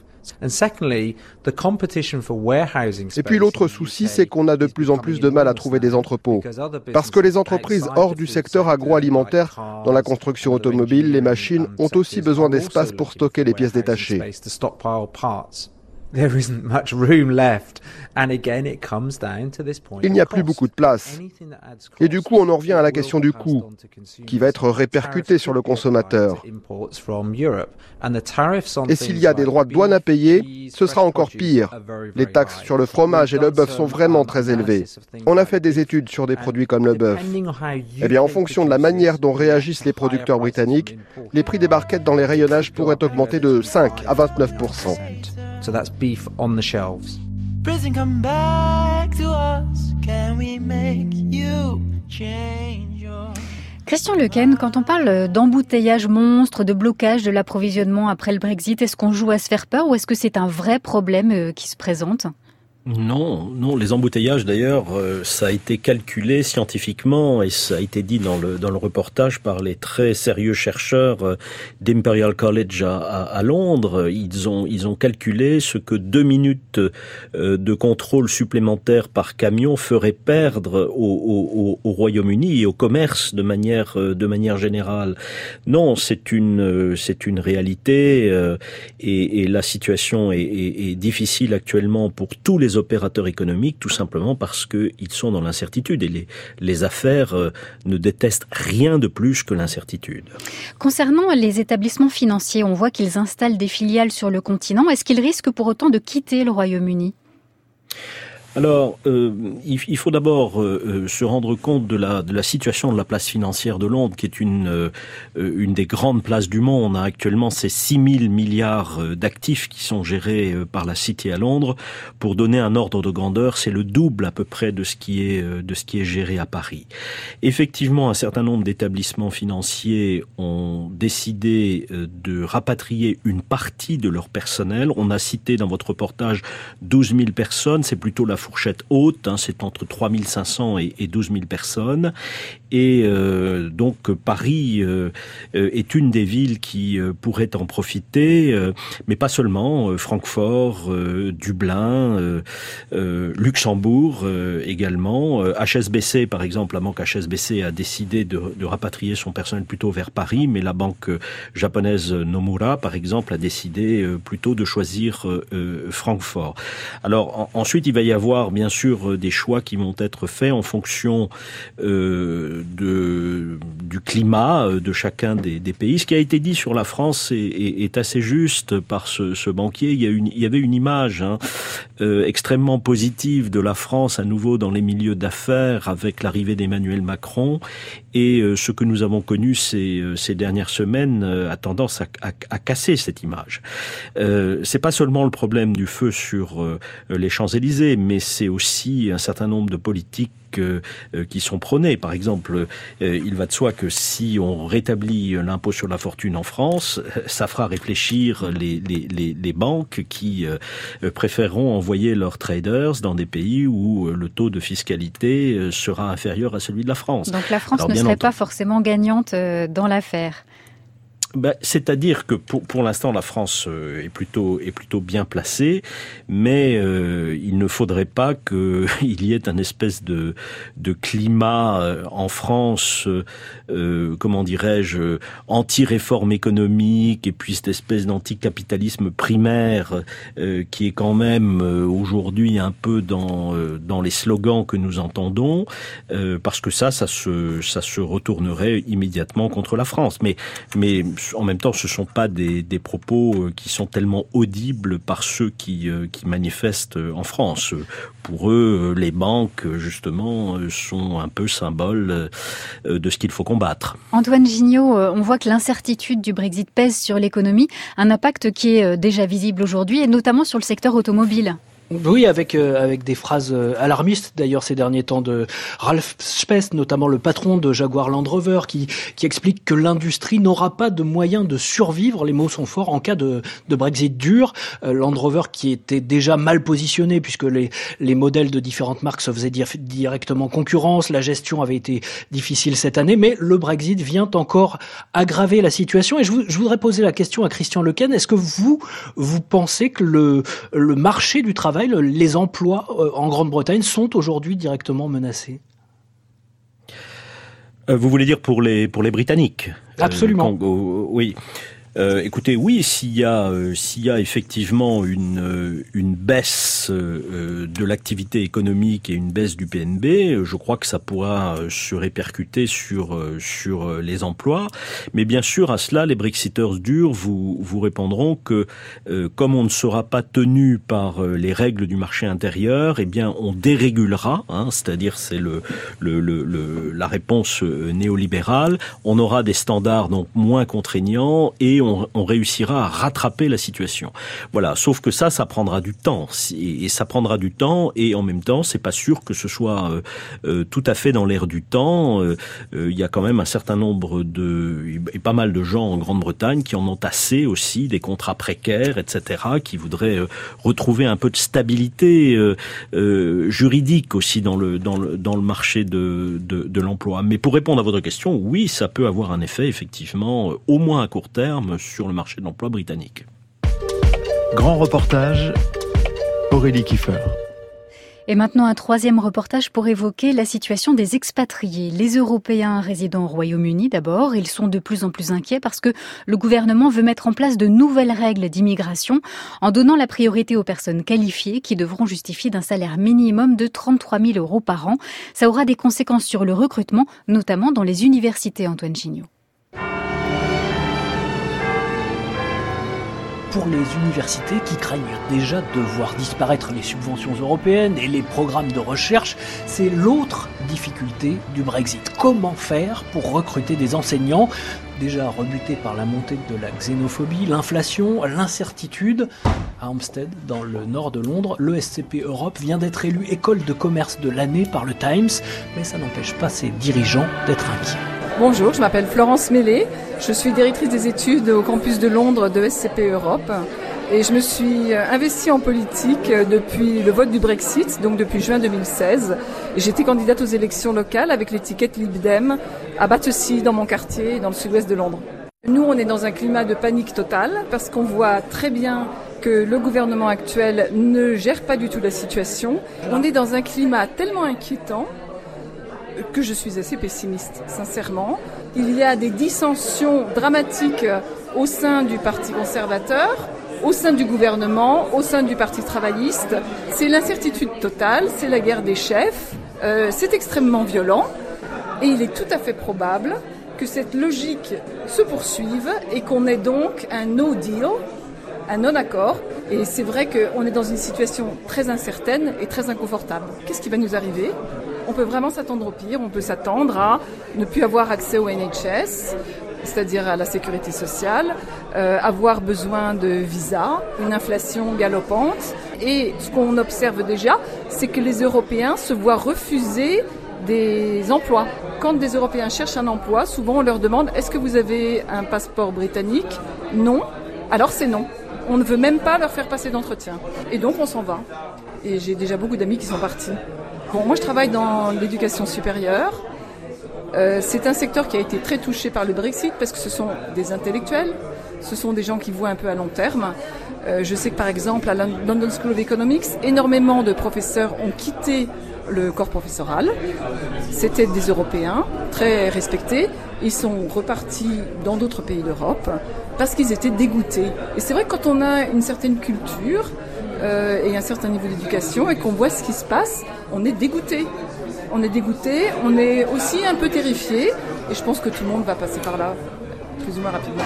Et puis l'autre souci, c'est qu'on a de plus en plus de mal à trouver des entrepôts. Parce que les entreprises hors du secteur agroalimentaire, dans la construction automobile, les machines, ont aussi besoin d'espace pour stocker les pièces détachées. Il n'y a plus beaucoup de place. Et du coup, on en revient à la question du coût, qui va être répercuté sur le consommateur. Et s'il y a des droits de douane à payer, ce sera encore pire. Les taxes sur le fromage et le bœuf sont vraiment très élevées. On a fait des études sur des produits comme le bœuf. Eh bien, en fonction de la manière dont réagissent les producteurs britanniques, les prix des barquettes dans les rayonnages pourraient augmenter de cinq à vingt-neuf pour cent. So that's beef on the shelves. Prison, come back to us. Can we make you change your... Christian Lequesne, quand on parle d'embouteillage monstre, de blocage de l'approvisionnement après le Brexit, est-ce qu'on joue à se faire peur ou est-ce que c'est un vrai problème qui se présente ? Non, non, les embouteillages d'ailleurs, euh, ça a été calculé scientifiquement et ça a été dit dans le dans le reportage par les très sérieux chercheurs euh, d'Imperial College à, à, à Londres. Ils ont ils ont calculé ce que deux minutes euh, de contrôle supplémentaire par camion ferait perdre au, au, au Royaume-Uni et au commerce de manière euh, de manière générale. Non, c'est une euh, c'est une réalité euh, et, et la situation est, est, est difficile actuellement pour tous les les opérateurs économiques, tout simplement parce qu'ils sont dans l'incertitude. Et les, les affaires euh, ne détestent rien de plus que l'incertitude. Concernant les établissements financiers, on voit qu'ils installent des filiales sur le continent. Est-ce qu'ils risquent pour autant de quitter le Royaume-Uni ? Alors, euh, il, il faut d'abord euh, se rendre compte de la, de la situation de la place financière de Londres, qui est une, euh, une des grandes places du monde. On a actuellement ces six mille milliards d'actifs qui sont gérés par la City à Londres. Pour donner un ordre de grandeur, c'est le double à peu près de ce qui est, de ce qui est géré à Paris. Effectivement, un certain nombre d'établissements financiers ont décidé de rapatrier une partie de leur personnel. On a cité dans votre reportage douze mille personnes, c'est plutôt la fourchette haute, hein, c'est entre trois mille cinq cents et, et douze mille personnes. Et euh, donc Paris euh, est une des villes qui euh, pourrait en profiter, euh, mais pas seulement. Euh, Francfort, euh, Dublin, euh, euh, Luxembourg euh, également. Euh, H S B C, par exemple, la banque H S B C a décidé de, de rapatrier son personnel plutôt vers Paris, mais la banque japonaise Nomura, par exemple, a décidé euh, plutôt de choisir euh, Francfort. Alors en, ensuite, il va y avoir bien sûr des choix qui vont être faits en fonction euh, de, du climat de chacun des, des pays. Ce qui a été dit sur la France est, est, est assez juste par ce, ce banquier. Il y, a une, il y avait une image hein, euh, extrêmement positive de la France à nouveau dans les milieux d'affaires avec l'arrivée d'Emmanuel Macron. Et euh, ce que nous avons connu ces, ces dernières semaines euh, a tendance à, à, à casser cette image. Euh, c'est pas seulement le problème du feu sur euh, les Champs-Élysées, mais c'est aussi un certain nombre de politiques euh, qui sont prônées. Par exemple, euh, il va de soi que si on rétablit l'impôt sur la fortune en France, ça fera réfléchir les, les, les, les banques qui euh, préféreront envoyer leurs traders dans des pays où le taux de fiscalité sera inférieur à celui de la France. Donc la France Alors, ne serait entendu, pas forcément gagnante dans l'affaire. Ben, c'est-à-dire que pour, pour l'instant, la France euh, est plutôt est plutôt bien placée, mais euh, il ne faudrait pas qu'il y ait un espèce de de climat euh, en France, euh, comment dirais-je, anti-réforme économique et puis cette espèce d'anticapitalisme primaire euh, qui est quand même euh, aujourd'hui un peu dans euh, dans les slogans que nous entendons, euh, parce que ça, ça se ça se retournerait immédiatement contre la France. Mais mais en même temps, ce ne sont pas des, des propos qui sont tellement audibles par ceux qui, qui manifestent en France. Pour eux, les banques, justement, sont un peu symboles de ce qu'il faut combattre. Antoine Gignot, on voit que l'incertitude du Brexit pèse sur l'économie, un impact qui est déjà visible aujourd'hui, et notamment sur le secteur automobile. Oui, avec euh, avec des phrases euh, alarmistes d'ailleurs ces derniers temps de Ralph Speth, notamment le patron de Jaguar Land Rover, qui qui explique que l'industrie n'aura pas de moyens de survivre. Les mots sont forts en cas de de Brexit dur. Euh, Land Rover qui était déjà mal positionné puisque les les modèles de différentes marques se faisaient dire, directement concurrence. La gestion avait été difficile cette année, mais le Brexit vient encore aggraver la situation. Et je, vous, je voudrais poser la question à Christian Lequesne. Est-ce que vous vous pensez que le le marché du travail, les emplois en Grande-Bretagne sont aujourd'hui directement menacés? Vous voulez dire pour les pour les Britanniques? Absolument. Euh, quand, oui. Euh, écoutez, oui, s'il y a euh, s'il y a effectivement une euh, une baisse euh, de l'activité économique et une baisse du P N B, je crois que ça pourra euh, se répercuter sur euh, sur euh, les emplois. Mais bien sûr, à cela, les Brexiteurs durs vous vous répondront que euh, comme on ne sera pas tenu par euh, les règles du marché intérieur, eh bien, on dérégulera. Hein, c'est-à-dire, c'est le, le le le la réponse euh, néolibérale. On aura des standards donc moins contraignants et On, on réussira à rattraper la situation. Voilà. Sauf que ça, ça prendra du temps. Et, et ça prendra du temps. Et en même temps, c'est pas sûr que ce soit euh, euh, tout à fait dans l'air du temps. Euh, euh, il y a quand même un certain nombre de, et pas mal de gens en Grande-Bretagne qui en ont assez aussi, des contrats précaires, et cetera, qui voudraient euh, retrouver un peu de stabilité euh, euh, juridique aussi dans le dans le dans le marché de, de de l'emploi. Mais pour répondre à votre question, oui, ça peut avoir un effet effectivement, euh, au moins à court terme, sur le marché de l'emploi britannique. Grand reportage, Aurélie Kiefer. Et maintenant, un troisième reportage pour évoquer la situation des expatriés. Les Européens résidant au Royaume-Uni d'abord, ils sont de plus en plus inquiets parce que le gouvernement veut mettre en place de nouvelles règles d'immigration en donnant la priorité aux personnes qualifiées qui devront justifier d'un salaire minimum de trente-trois mille euros par an. Ça aura des conséquences sur le recrutement, notamment dans les universités, Antoine Gignot. Pour les universités qui craignent déjà de voir disparaître les subventions européennes et les programmes de recherche, c'est l'autre difficulté du Brexit. Comment faire pour recruter des enseignants déjà rebutés par la montée de la xénophobie, l'inflation, l'incertitude? À Hampstead, dans le nord de Londres, l'E S C P Europe vient d'être élue école de commerce de l'année par le Times, mais ça n'empêche pas ses dirigeants d'être inquiets. Bonjour, je m'appelle Florence Mélé, je suis directrice des études au campus de Londres de E S C P Europe et je me suis investie en politique depuis le vote du Brexit, donc depuis juin deux mille seize. J'étais candidate aux élections locales avec l'étiquette Lib Dem à Battersea dans mon quartier, dans le sud-ouest de Londres. Nous, on est dans un climat de panique totale parce qu'on voit très bien que le gouvernement actuel ne gère pas du tout la situation. On est dans un climat tellement inquiétant que je suis assez pessimiste, sincèrement. Il y a des dissensions dramatiques au sein du Parti conservateur, au sein du gouvernement, au sein du Parti travailliste. C'est l'incertitude totale, c'est la guerre des chefs, euh, c'est extrêmement violent et il est tout à fait probable que cette logique se poursuive et qu'on ait donc un no deal, un non-accord. Et c'est vrai qu'on est dans une situation très incertaine et très inconfortable. Qu'est-ce qui va nous arriver ? On peut vraiment s'attendre au pire, on peut s'attendre à ne plus avoir accès au N H S, c'est-à-dire à la sécurité sociale, euh, avoir besoin de visas, une inflation galopante. Et ce qu'on observe déjà, c'est que les Européens se voient refuser des emplois. Quand des Européens cherchent un emploi, souvent on leur demande « Est-ce que vous avez un passeport britannique ?» Non, alors c'est non. On ne veut même pas leur faire passer d'entretien. Et donc on s'en va. Et j'ai déjà beaucoup d'amis qui sont partis. Bon, moi je travaille dans l'éducation supérieure. Euh, c'est un secteur qui a été très touché par le Brexit parce que ce sont des intellectuels, ce sont des gens qui voient un peu à long terme. Euh, je sais que par exemple à la London School of Economics, énormément de professeurs ont quitté le corps professoral. C'était des Européens très respectés. Ils sont repartis dans d'autres pays d'Europe parce qu'ils étaient dégoûtés. Et c'est vrai que quand on a une certaine culture euh, et un certain niveau d'éducation et qu'on voit ce qui se passe, on est dégoûté. On est dégoûté, on est aussi un peu terrifié et je pense que tout le monde va passer par là plus ou moins rapidement.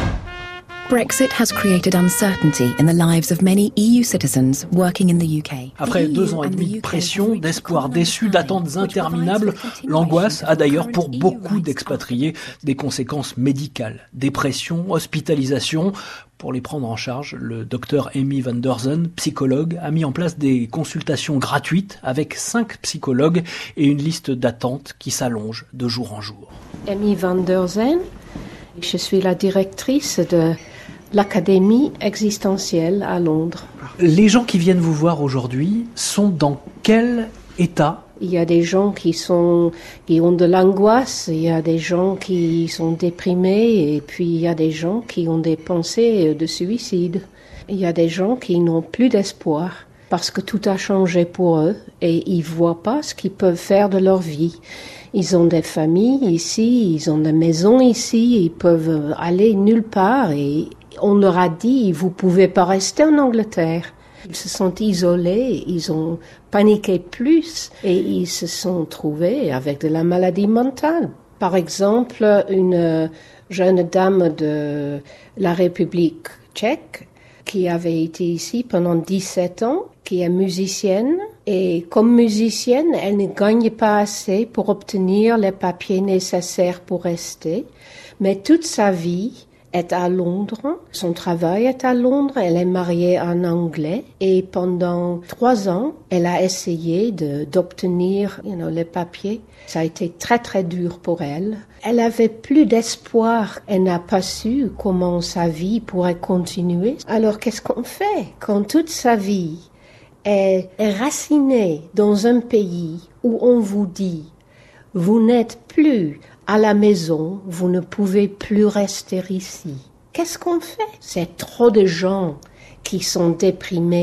Brexit has created uncertainty in the lives of many E U citizens working in the U K. Après deux ans et demi de pression, d'espoirs déçus, d'attentes interminables, l'angoisse a d'ailleurs pour beaucoup d'expatriés des conséquences médicales. Dépression, hospitalisation. Pour les prendre en charge, le docteur Amy van der Zen, psychologue, a mis en place des consultations gratuites avec cinq psychologues et une liste d'attente qui s'allonge de jour en jour. Amy van der Zen, je suis la directrice de l'Académie existentielle à Londres. Les gens qui viennent vous voir aujourd'hui sont dans quel état ? Il y a des gens qui sont qui ont de l'angoisse, il y a des gens qui sont déprimés et puis il y a des gens qui ont des pensées de suicide. Il y a des gens qui n'ont plus d'espoir parce que tout a changé pour eux et ils voient pas ce qu'ils peuvent faire de leur vie. Ils ont des familles ici, ils ont des maisons ici, ils peuvent aller nulle part et on leur a dit vous pouvez pas rester en Angleterre. Ils se sont isolés, ils ont paniqué plus et ils se sont trouvés avec de la maladie mentale. Par exemple, une jeune dame de la République tchèque qui avait été ici pendant dix-sept ans, qui est musicienne et comme musicienne, elle ne gagne pas assez pour obtenir les papiers nécessaires pour rester, mais toute sa vie est à Londres, son travail est à Londres, elle est mariée à un Anglais et pendant trois ans, elle a essayé de, d'obtenir you know, les papiers. Ça a été très très dur pour elle. Elle avait plus d'espoir, elle n'a pas su comment sa vie pourrait continuer. Alors qu'est-ce qu'on fait quand toute sa vie est racinée dans un pays où on vous dit « vous n'êtes plus à la maison, vous ne pouvez plus rester ici. » Qu'est-ce qu'on fait ? C'est trop de gens qui sont déprimés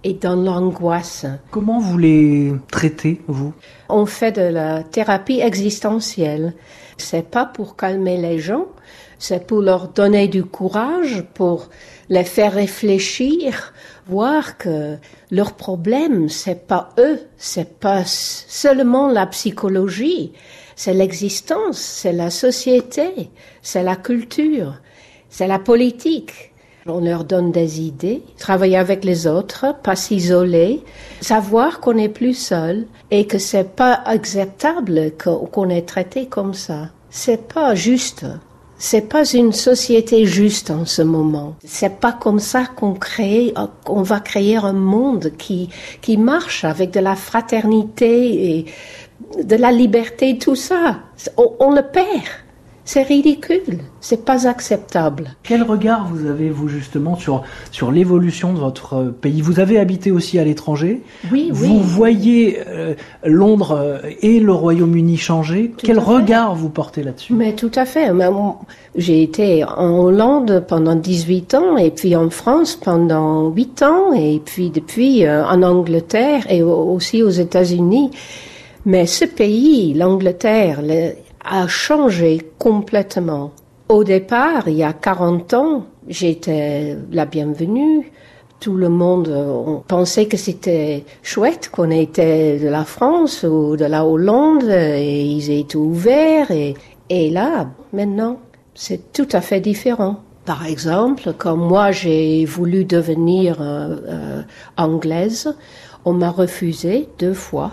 et dans l'angoisse. Comment vous les traitez, vous ? On fait de la thérapie existentielle. C'est pas pour calmer les gens, c'est pour leur donner du courage, pour les faire réfléchir, voir que leur problème, c'est pas eux, c'est pas seulement la psychologie, c'est l'existence, c'est la société, c'est la culture, c'est la politique. On leur donne des idées, travailler avec les autres, pas s'isoler, savoir qu'on n'est plus seul et que c'est pas acceptable qu'on est traité comme ça. C'est pas juste. C'est pas une société juste en ce moment. C'est pas comme ça qu'on crée, qu'on va créer un monde qui, qui marche avec de la fraternité et de la liberté, tout ça. On, on le perd. C'est ridicule, c'est pas acceptable. Quel regard vous avez, vous, justement, sur, sur l'évolution de votre pays ? Vous avez habité aussi à l'étranger. Oui, vous oui. Vous voyez euh, Londres et le Royaume-Uni changer. Tout Quel regard vous portez là-dessus ? Mais tout à fait. J'ai été en Hollande pendant dix-huit ans, et puis en France pendant huit ans, et puis depuis euh, en Angleterre et aussi aux États-Unis. Mais ce pays, l'Angleterre, le, a changé complètement. Au départ, il y a quarante ans, j'étais la bienvenue. Tout le monde on pensait que c'était chouette qu'on était de la France ou de la Hollande et ils étaient ouverts. Et, et là, maintenant, c'est tout à fait différent. Par exemple, quand moi j'ai voulu devenir euh, euh, anglaise, on m'a refusé deux fois.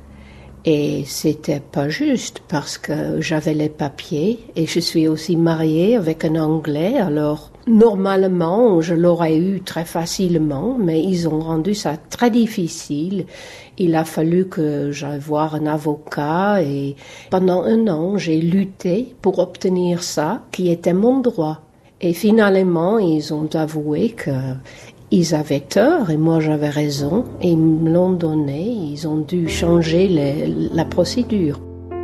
Et c'était pas juste parce que j'avais les papiers et je suis aussi mariée avec un Anglais. Alors, normalement, je l'aurais eu très facilement, mais ils ont rendu ça très difficile. Il a fallu que j'aille voir un avocat et pendant un an, j'ai lutté pour obtenir ça, qui était mon droit. Et finalement, ils ont avoué que ils avaient tort et moi j'avais raison et ils me l'ont donné. Ils ont dû changer les, la procédure.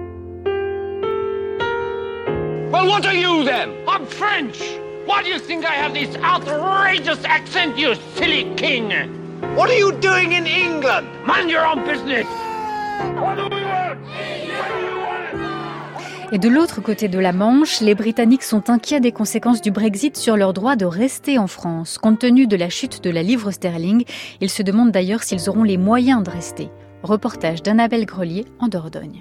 Well, what are you then? I'm French. Why do you think I have this outrageous accent, you silly king? What are you doing in England? Mind your own business. What do we want? Et de l'autre côté de la Manche, les Britanniques sont inquiets des conséquences du Brexit sur leur droit de rester en France. Compte tenu de la chute de la livre sterling, ils se demandent d'ailleurs s'ils auront les moyens de rester. Reportage d'Annabelle Grelier en Dordogne.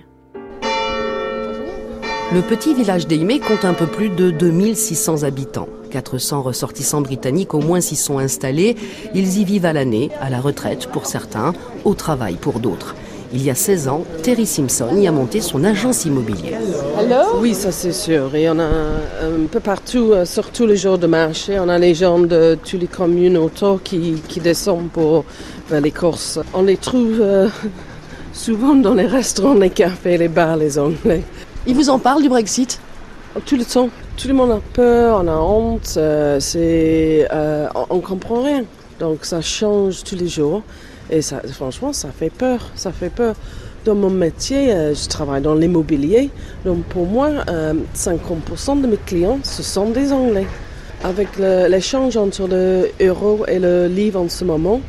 Le petit village d'Eymé compte un peu plus de deux mille six cents habitants. quatre cents ressortissants britanniques au moins s'y sont installés. Ils y vivent à l'année, à la retraite pour certains, au travail pour d'autres. Il y a seize ans, Terry Simpson y a monté son agence immobilière. Hello? Oui, ça c'est sûr. Et on a un peu partout, sur tous les jours de marché, on a les gens de toutes les communes autour qui, qui descendent pour faire les courses. On les trouve euh, souvent dans les restaurants, les cafés, les bars, les Anglais. Ils vous en parlent du Brexit? Tout le temps. Tout le monde a peur, on a honte. Euh, c'est, euh, on ne comprend rien. Donc ça change tous les jours. Et ça, franchement, ça fait peur, ça fait peur. Dans mon métier, euh, je travaille dans l'immobilier. Donc pour moi, euh, cinquante pour cent de mes clients, ce sont des Anglais. Avec le, l'échange entre l'euro et le livre en ce moment,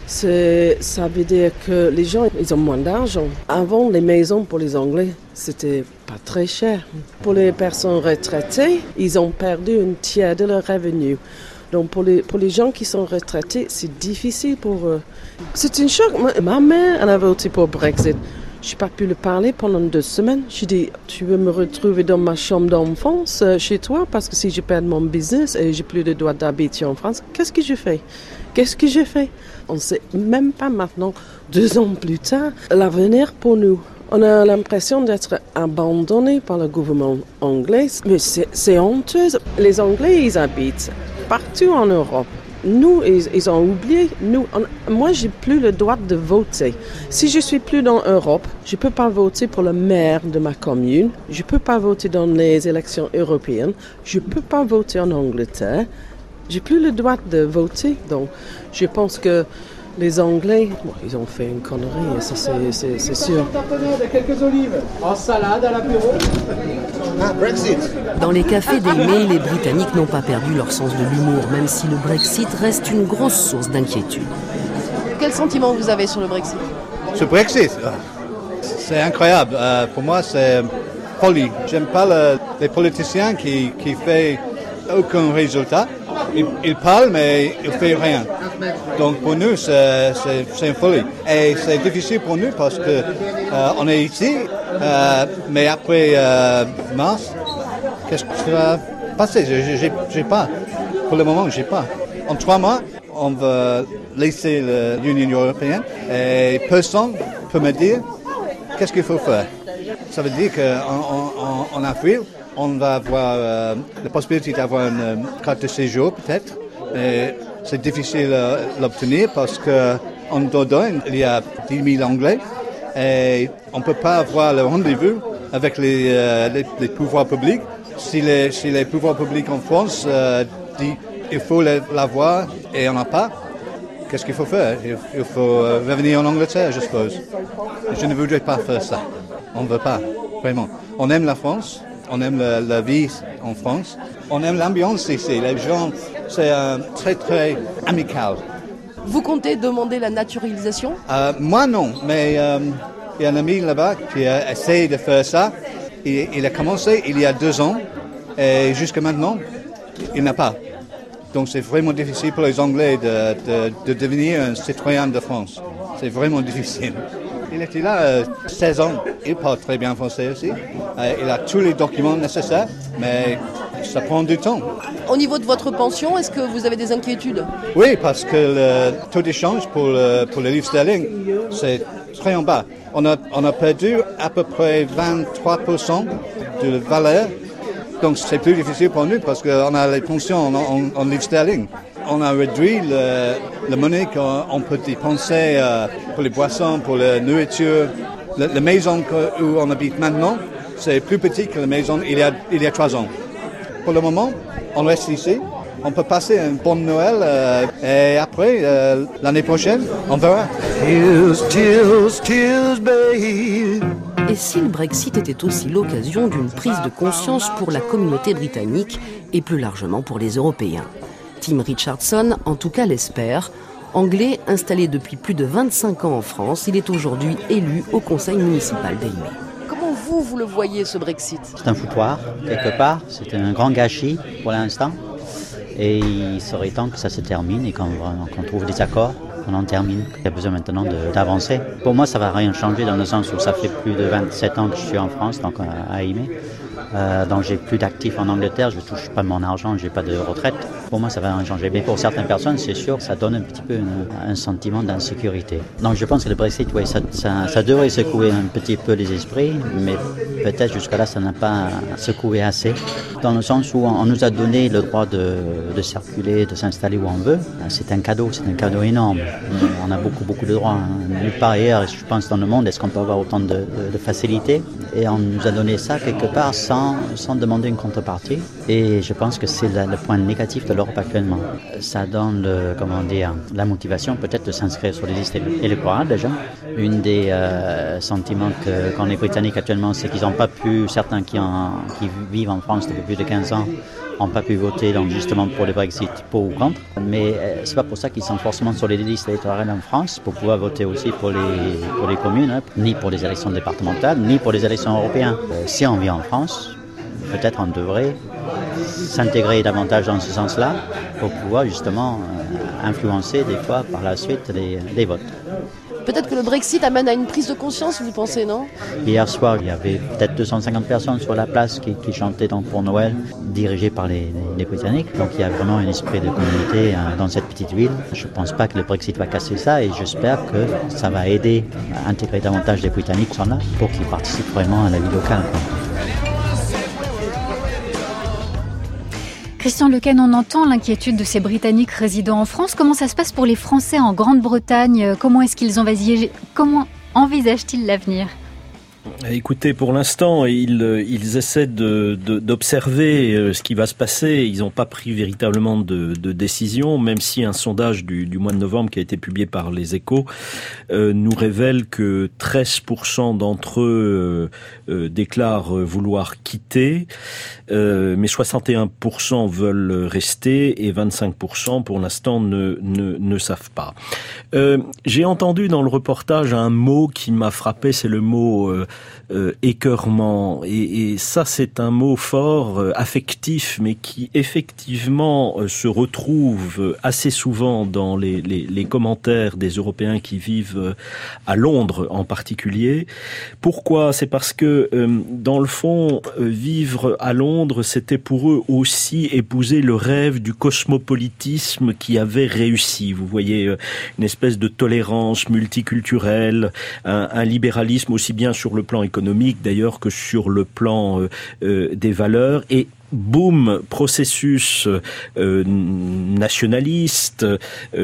c'est, ça veut dire que les gens, ils ont moins d'argent. Avant, les maisons pour les Anglais, c'était pas très cher. Pour les personnes retraitées, ils ont perdu un tiers de leur revenu. Donc pour les, pour les gens qui sont retraités, c'est difficile pour eux. C'est une choc. Ma, ma mère, elle a voté pour Brexit. Je n'ai pas pu lui parler pendant deux semaines. J'ai dit, tu veux me retrouver dans ma chambre d'enfance euh, chez toi parce que si je perds mon business et j'ai plus le droit d'habiter en France, qu'est-ce que je fais? Qu'est-ce que j'ai fait? On ne sait même pas maintenant, deux ans plus tard, l'avenir pour nous. On a l'impression d'être abandonné par le gouvernement anglais, mais c'est, c'est honteux. Les Anglais, ils habitent partout en Europe. Nous, ils, ils ont oublié. Nous, on, moi, j'ai plus le droit de voter. Si je suis plus dans l'Europe, je peux pas voter pour le maire de ma commune. Je peux pas voter dans les élections européennes. Je peux pas voter en Angleterre. J'ai plus le droit de voter. Donc, je pense que les Anglais, bon, ils ont fait une connerie, et ça c'est, c'est, c'est sûr. Quelques olives en salade à l'apéro. Ah, Brexit. Dans les cafés d'Eymé, les Britanniques n'ont pas perdu leur sens de l'humour, même si le Brexit reste une grosse source d'inquiétude. Quel sentiment vous avez sur le Brexit? Ce Brexit, c'est incroyable. Euh, pour moi, c'est folie. J'aime pas le, les politiciens qui qui font aucun résultat. Ils, ils parlent, mais ils ne font rien. Donc pour nous, c'est, c'est, c'est une folie. Et c'est difficile pour nous parce que euh, on est ici, euh, mais après euh, mars, qu'est-ce qui va passer? Je, j'ai, j'ai pas. Pour le moment, j'ai pas. En trois mois, on va laisser l'Union européenne et personne peut me dire qu'est-ce qu'il faut faire. Ça veut dire qu'en en, en avril, on va avoir euh, la possibilité d'avoir une euh, carte de séjour peut-être. Et c'est difficile à euh, l'obtenir parce qu'en Dordogne, il y a dix mille Anglais et on ne peut pas avoir le rendez-vous avec les, euh, les, les pouvoirs publics. Si les, si les pouvoirs publics en France euh, disent qu'il faut l'avoir et on n'a pas, qu'est-ce qu'il faut faire? Il, il faut euh, revenir en Angleterre, je suppose. Je ne voudrais pas faire ça. On ne veut pas, vraiment. On aime la France. On aime la, la vie en France. On aime l'ambiance ici. Les gens, c'est euh, très, très amical. Vous comptez demander la naturalisation? euh, Moi, non. Mais euh, il y a un ami là-bas qui a essayé de faire ça. Il, il a commencé il y a deux ans. Et jusqu'à maintenant, il n'a pas. Donc, c'est vraiment difficile pour les Anglais de, de, de devenir un citoyen de France. C'est vraiment difficile. Il était là euh, seize ans. Il parle très bien français aussi. Euh, il a tous les documents nécessaires, mais ça prend du temps. Au niveau de votre pension, est-ce que vous avez des inquiétudes? Oui, parce que le taux d'échange pour le, pour le livre sterling, c'est très en bas. On a, on a perdu à peu près vingt-trois pour cent de valeur. Donc c'est plus difficile pour nous parce qu'on a les pensions en, en, en livre sterling. On a réduit le, la monnaie qu'on peut dépenser euh, pour les boissons, pour la nourriture. La, la maison que, où on habite maintenant, c'est plus petit que la maison il y a, il y a trois ans. Pour le moment, on reste ici. On peut passer un bon Noël euh, et après, euh, l'année prochaine, on verra. Tears, tears, tears, babe. Et si le Brexit était aussi l'occasion d'une prise de conscience pour la communauté britannique et plus largement pour les Européens? Tim Richardson, en tout cas, l'espère. Anglais, installé depuis plus de vingt-cinq ans en France, il est aujourd'hui élu au conseil municipal d'Aimé. Comment vous, vous le voyez, ce Brexit? C'est un foutoir, quelque part. C'est un grand gâchis pour l'instant. Et il serait temps que ça se termine et qu'on, qu'on trouve des accords, qu'on en termine. Il y a besoin maintenant de, d'avancer. Pour moi, ça ne va rien changer dans le sens où ça fait plus de vingt-sept ans que je suis en France, donc à Aimé. Euh, donc j'ai plus d'actifs en Angleterre, je ne touche pas mon argent, je n'ai pas de retraite. Pour moi, ça va rien changer. Mais pour certaines personnes, c'est sûr que ça donne un petit peu une, un sentiment d'insécurité. Donc je pense que le Brexit, oui, ça, ça, ça devrait secouer un petit peu les esprits, mais peut-être jusqu'à là, ça n'a pas secoué assez. Dans le sens où on nous a donné le droit de, de circuler, de s'installer où on veut. C'est un cadeau, c'est un cadeau énorme. On a beaucoup, beaucoup de droits. Nulle part ailleurs, je pense, dans le monde, est-ce qu'on peut avoir autant de, de, de facilité? Et on nous a donné ça quelque part sans, sans demander une contrepartie. Et je pense que c'est la, le point négatif de l'Europe actuellement. Ça donne, le, comment dire, la motivation peut-être de s'inscrire sur les listes électorales déjà. Une des euh, sentiments que, qu'ont les Britanniques actuellement, c'est qu'ils n'ont pas pu, certains qui, en, qui vivent en France depuis plus de quinze ans, n'ont pas pu voter donc justement pour le Brexit, pour ou contre. Mais euh, c'est pas pour ça qu'ils sont forcément sur les listes électorales en France, pour pouvoir voter aussi pour les, pour les communes, hein, ni pour les élections départementales, ni pour les élections européennes. Euh, si on vit en France, peut-être on devrait s'intégrer davantage dans ce sens-là pour pouvoir justement euh, influencer des fois par la suite les, les votes. Peut-être que le Brexit amène à une prise de conscience, vous pensez, non? Hier soir, il y avait peut-être deux cent cinquante personnes sur la place qui, qui chantaient donc pour Noël, dirigées par les, les, les Britanniques. Donc il y a vraiment un esprit de communauté hein, dans cette petite ville. Je ne pense pas que le Brexit va casser ça et j'espère que ça va aider à intégrer davantage des Britanniques qui sont là pour qu'ils participent vraiment à la vie locale. Christian Lequesne, on entend l'inquiétude de ces Britanniques résidant en France. Comment ça se passe pour les Français en Grande-Bretagne? Comment est-ce qu'ils envisagent, comment envisagent-ils l'avenir? Écoutez, pour l'instant, ils, ils essaient de, de, d'observer ce qui va se passer. Ils n'ont pas pris véritablement de, de décision, même si un sondage du, du mois de novembre qui a été publié par les Échos euh, nous révèle que treize pour cent d'entre eux euh, euh, déclarent vouloir quitter, euh, mais soixante et un pour cent veulent rester et vingt-cinq pour cent pour l'instant ne, ne, ne savent pas. Euh, j'ai entendu dans le reportage un mot qui m'a frappé, c'est le mot euh, euh, écœurement. Et, et ça, c'est un mot fort, euh, affectif, mais qui effectivement euh, se retrouve assez souvent dans les, les, les commentaires des Européens qui vivent euh, à Londres en particulier. Pourquoi ? C'est parce que, euh, dans le fond, euh, vivre à Londres, c'était pour eux aussi épouser le rêve du cosmopolitisme qui avait réussi. Vous voyez, euh, une espèce de tolérance multiculturelle, un, un libéralisme aussi bien sur le plan économique d'ailleurs que sur le plan euh, euh, des valeurs, et boum, processus euh, nationaliste, euh,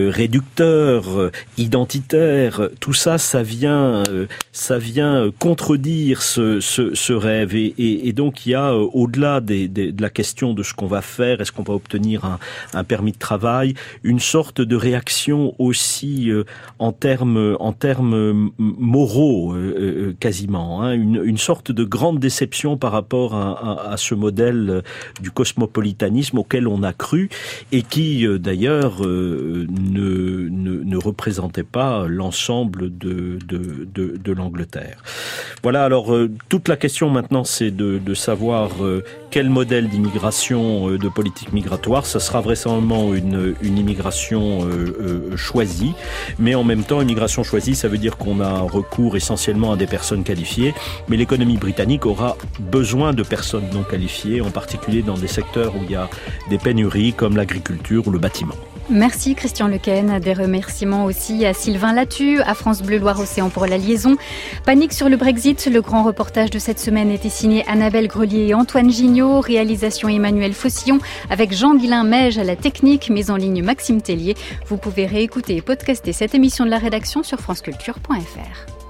réducteur, euh, identitaire, tout ça, ça vient, euh, ça vient contredire ce, ce, ce rêve. Et, et, et donc, il y a, euh, au-delà des, des, de la question de ce qu'on va faire, est-ce qu'on va obtenir un, un permis de travail, une sorte de réaction aussi euh, en termes, en termes moraux, euh, euh, quasiment, hein, une, une sorte de grande déception par rapport à, à, à ce modèle euh, du cosmopolitanisme auquel on a cru et qui euh, d'ailleurs euh, ne, ne, ne représentait pas l'ensemble de, de, de, de l'Angleterre. Voilà, alors euh, toute la question maintenant c'est de, de savoir euh, quel modèle d'immigration, euh, de politique migratoire. Ça sera vraisemblablement une, une immigration euh, euh, choisie, mais en même temps immigration choisie ça veut dire qu'on a recours essentiellement à des personnes qualifiées, mais l'économie britannique aura besoin de personnes non qualifiées, en particulier dans des secteurs où il y a des pénuries comme l'agriculture ou le bâtiment. Merci Christian Lequesne. Des remerciements aussi à Sylvain Latu, à France Bleu Loire-Océan pour la liaison. Panique sur le Brexit, le grand reportage de cette semaine était signé Annabelle Grelier et Antoine Gignot, réalisation Emmanuel Faucillon avec Jean-Guilain Meige à la technique, mise en ligne Maxime Tellier. Vous pouvez réécouter et podcaster cette émission de la rédaction sur franceculture point f r.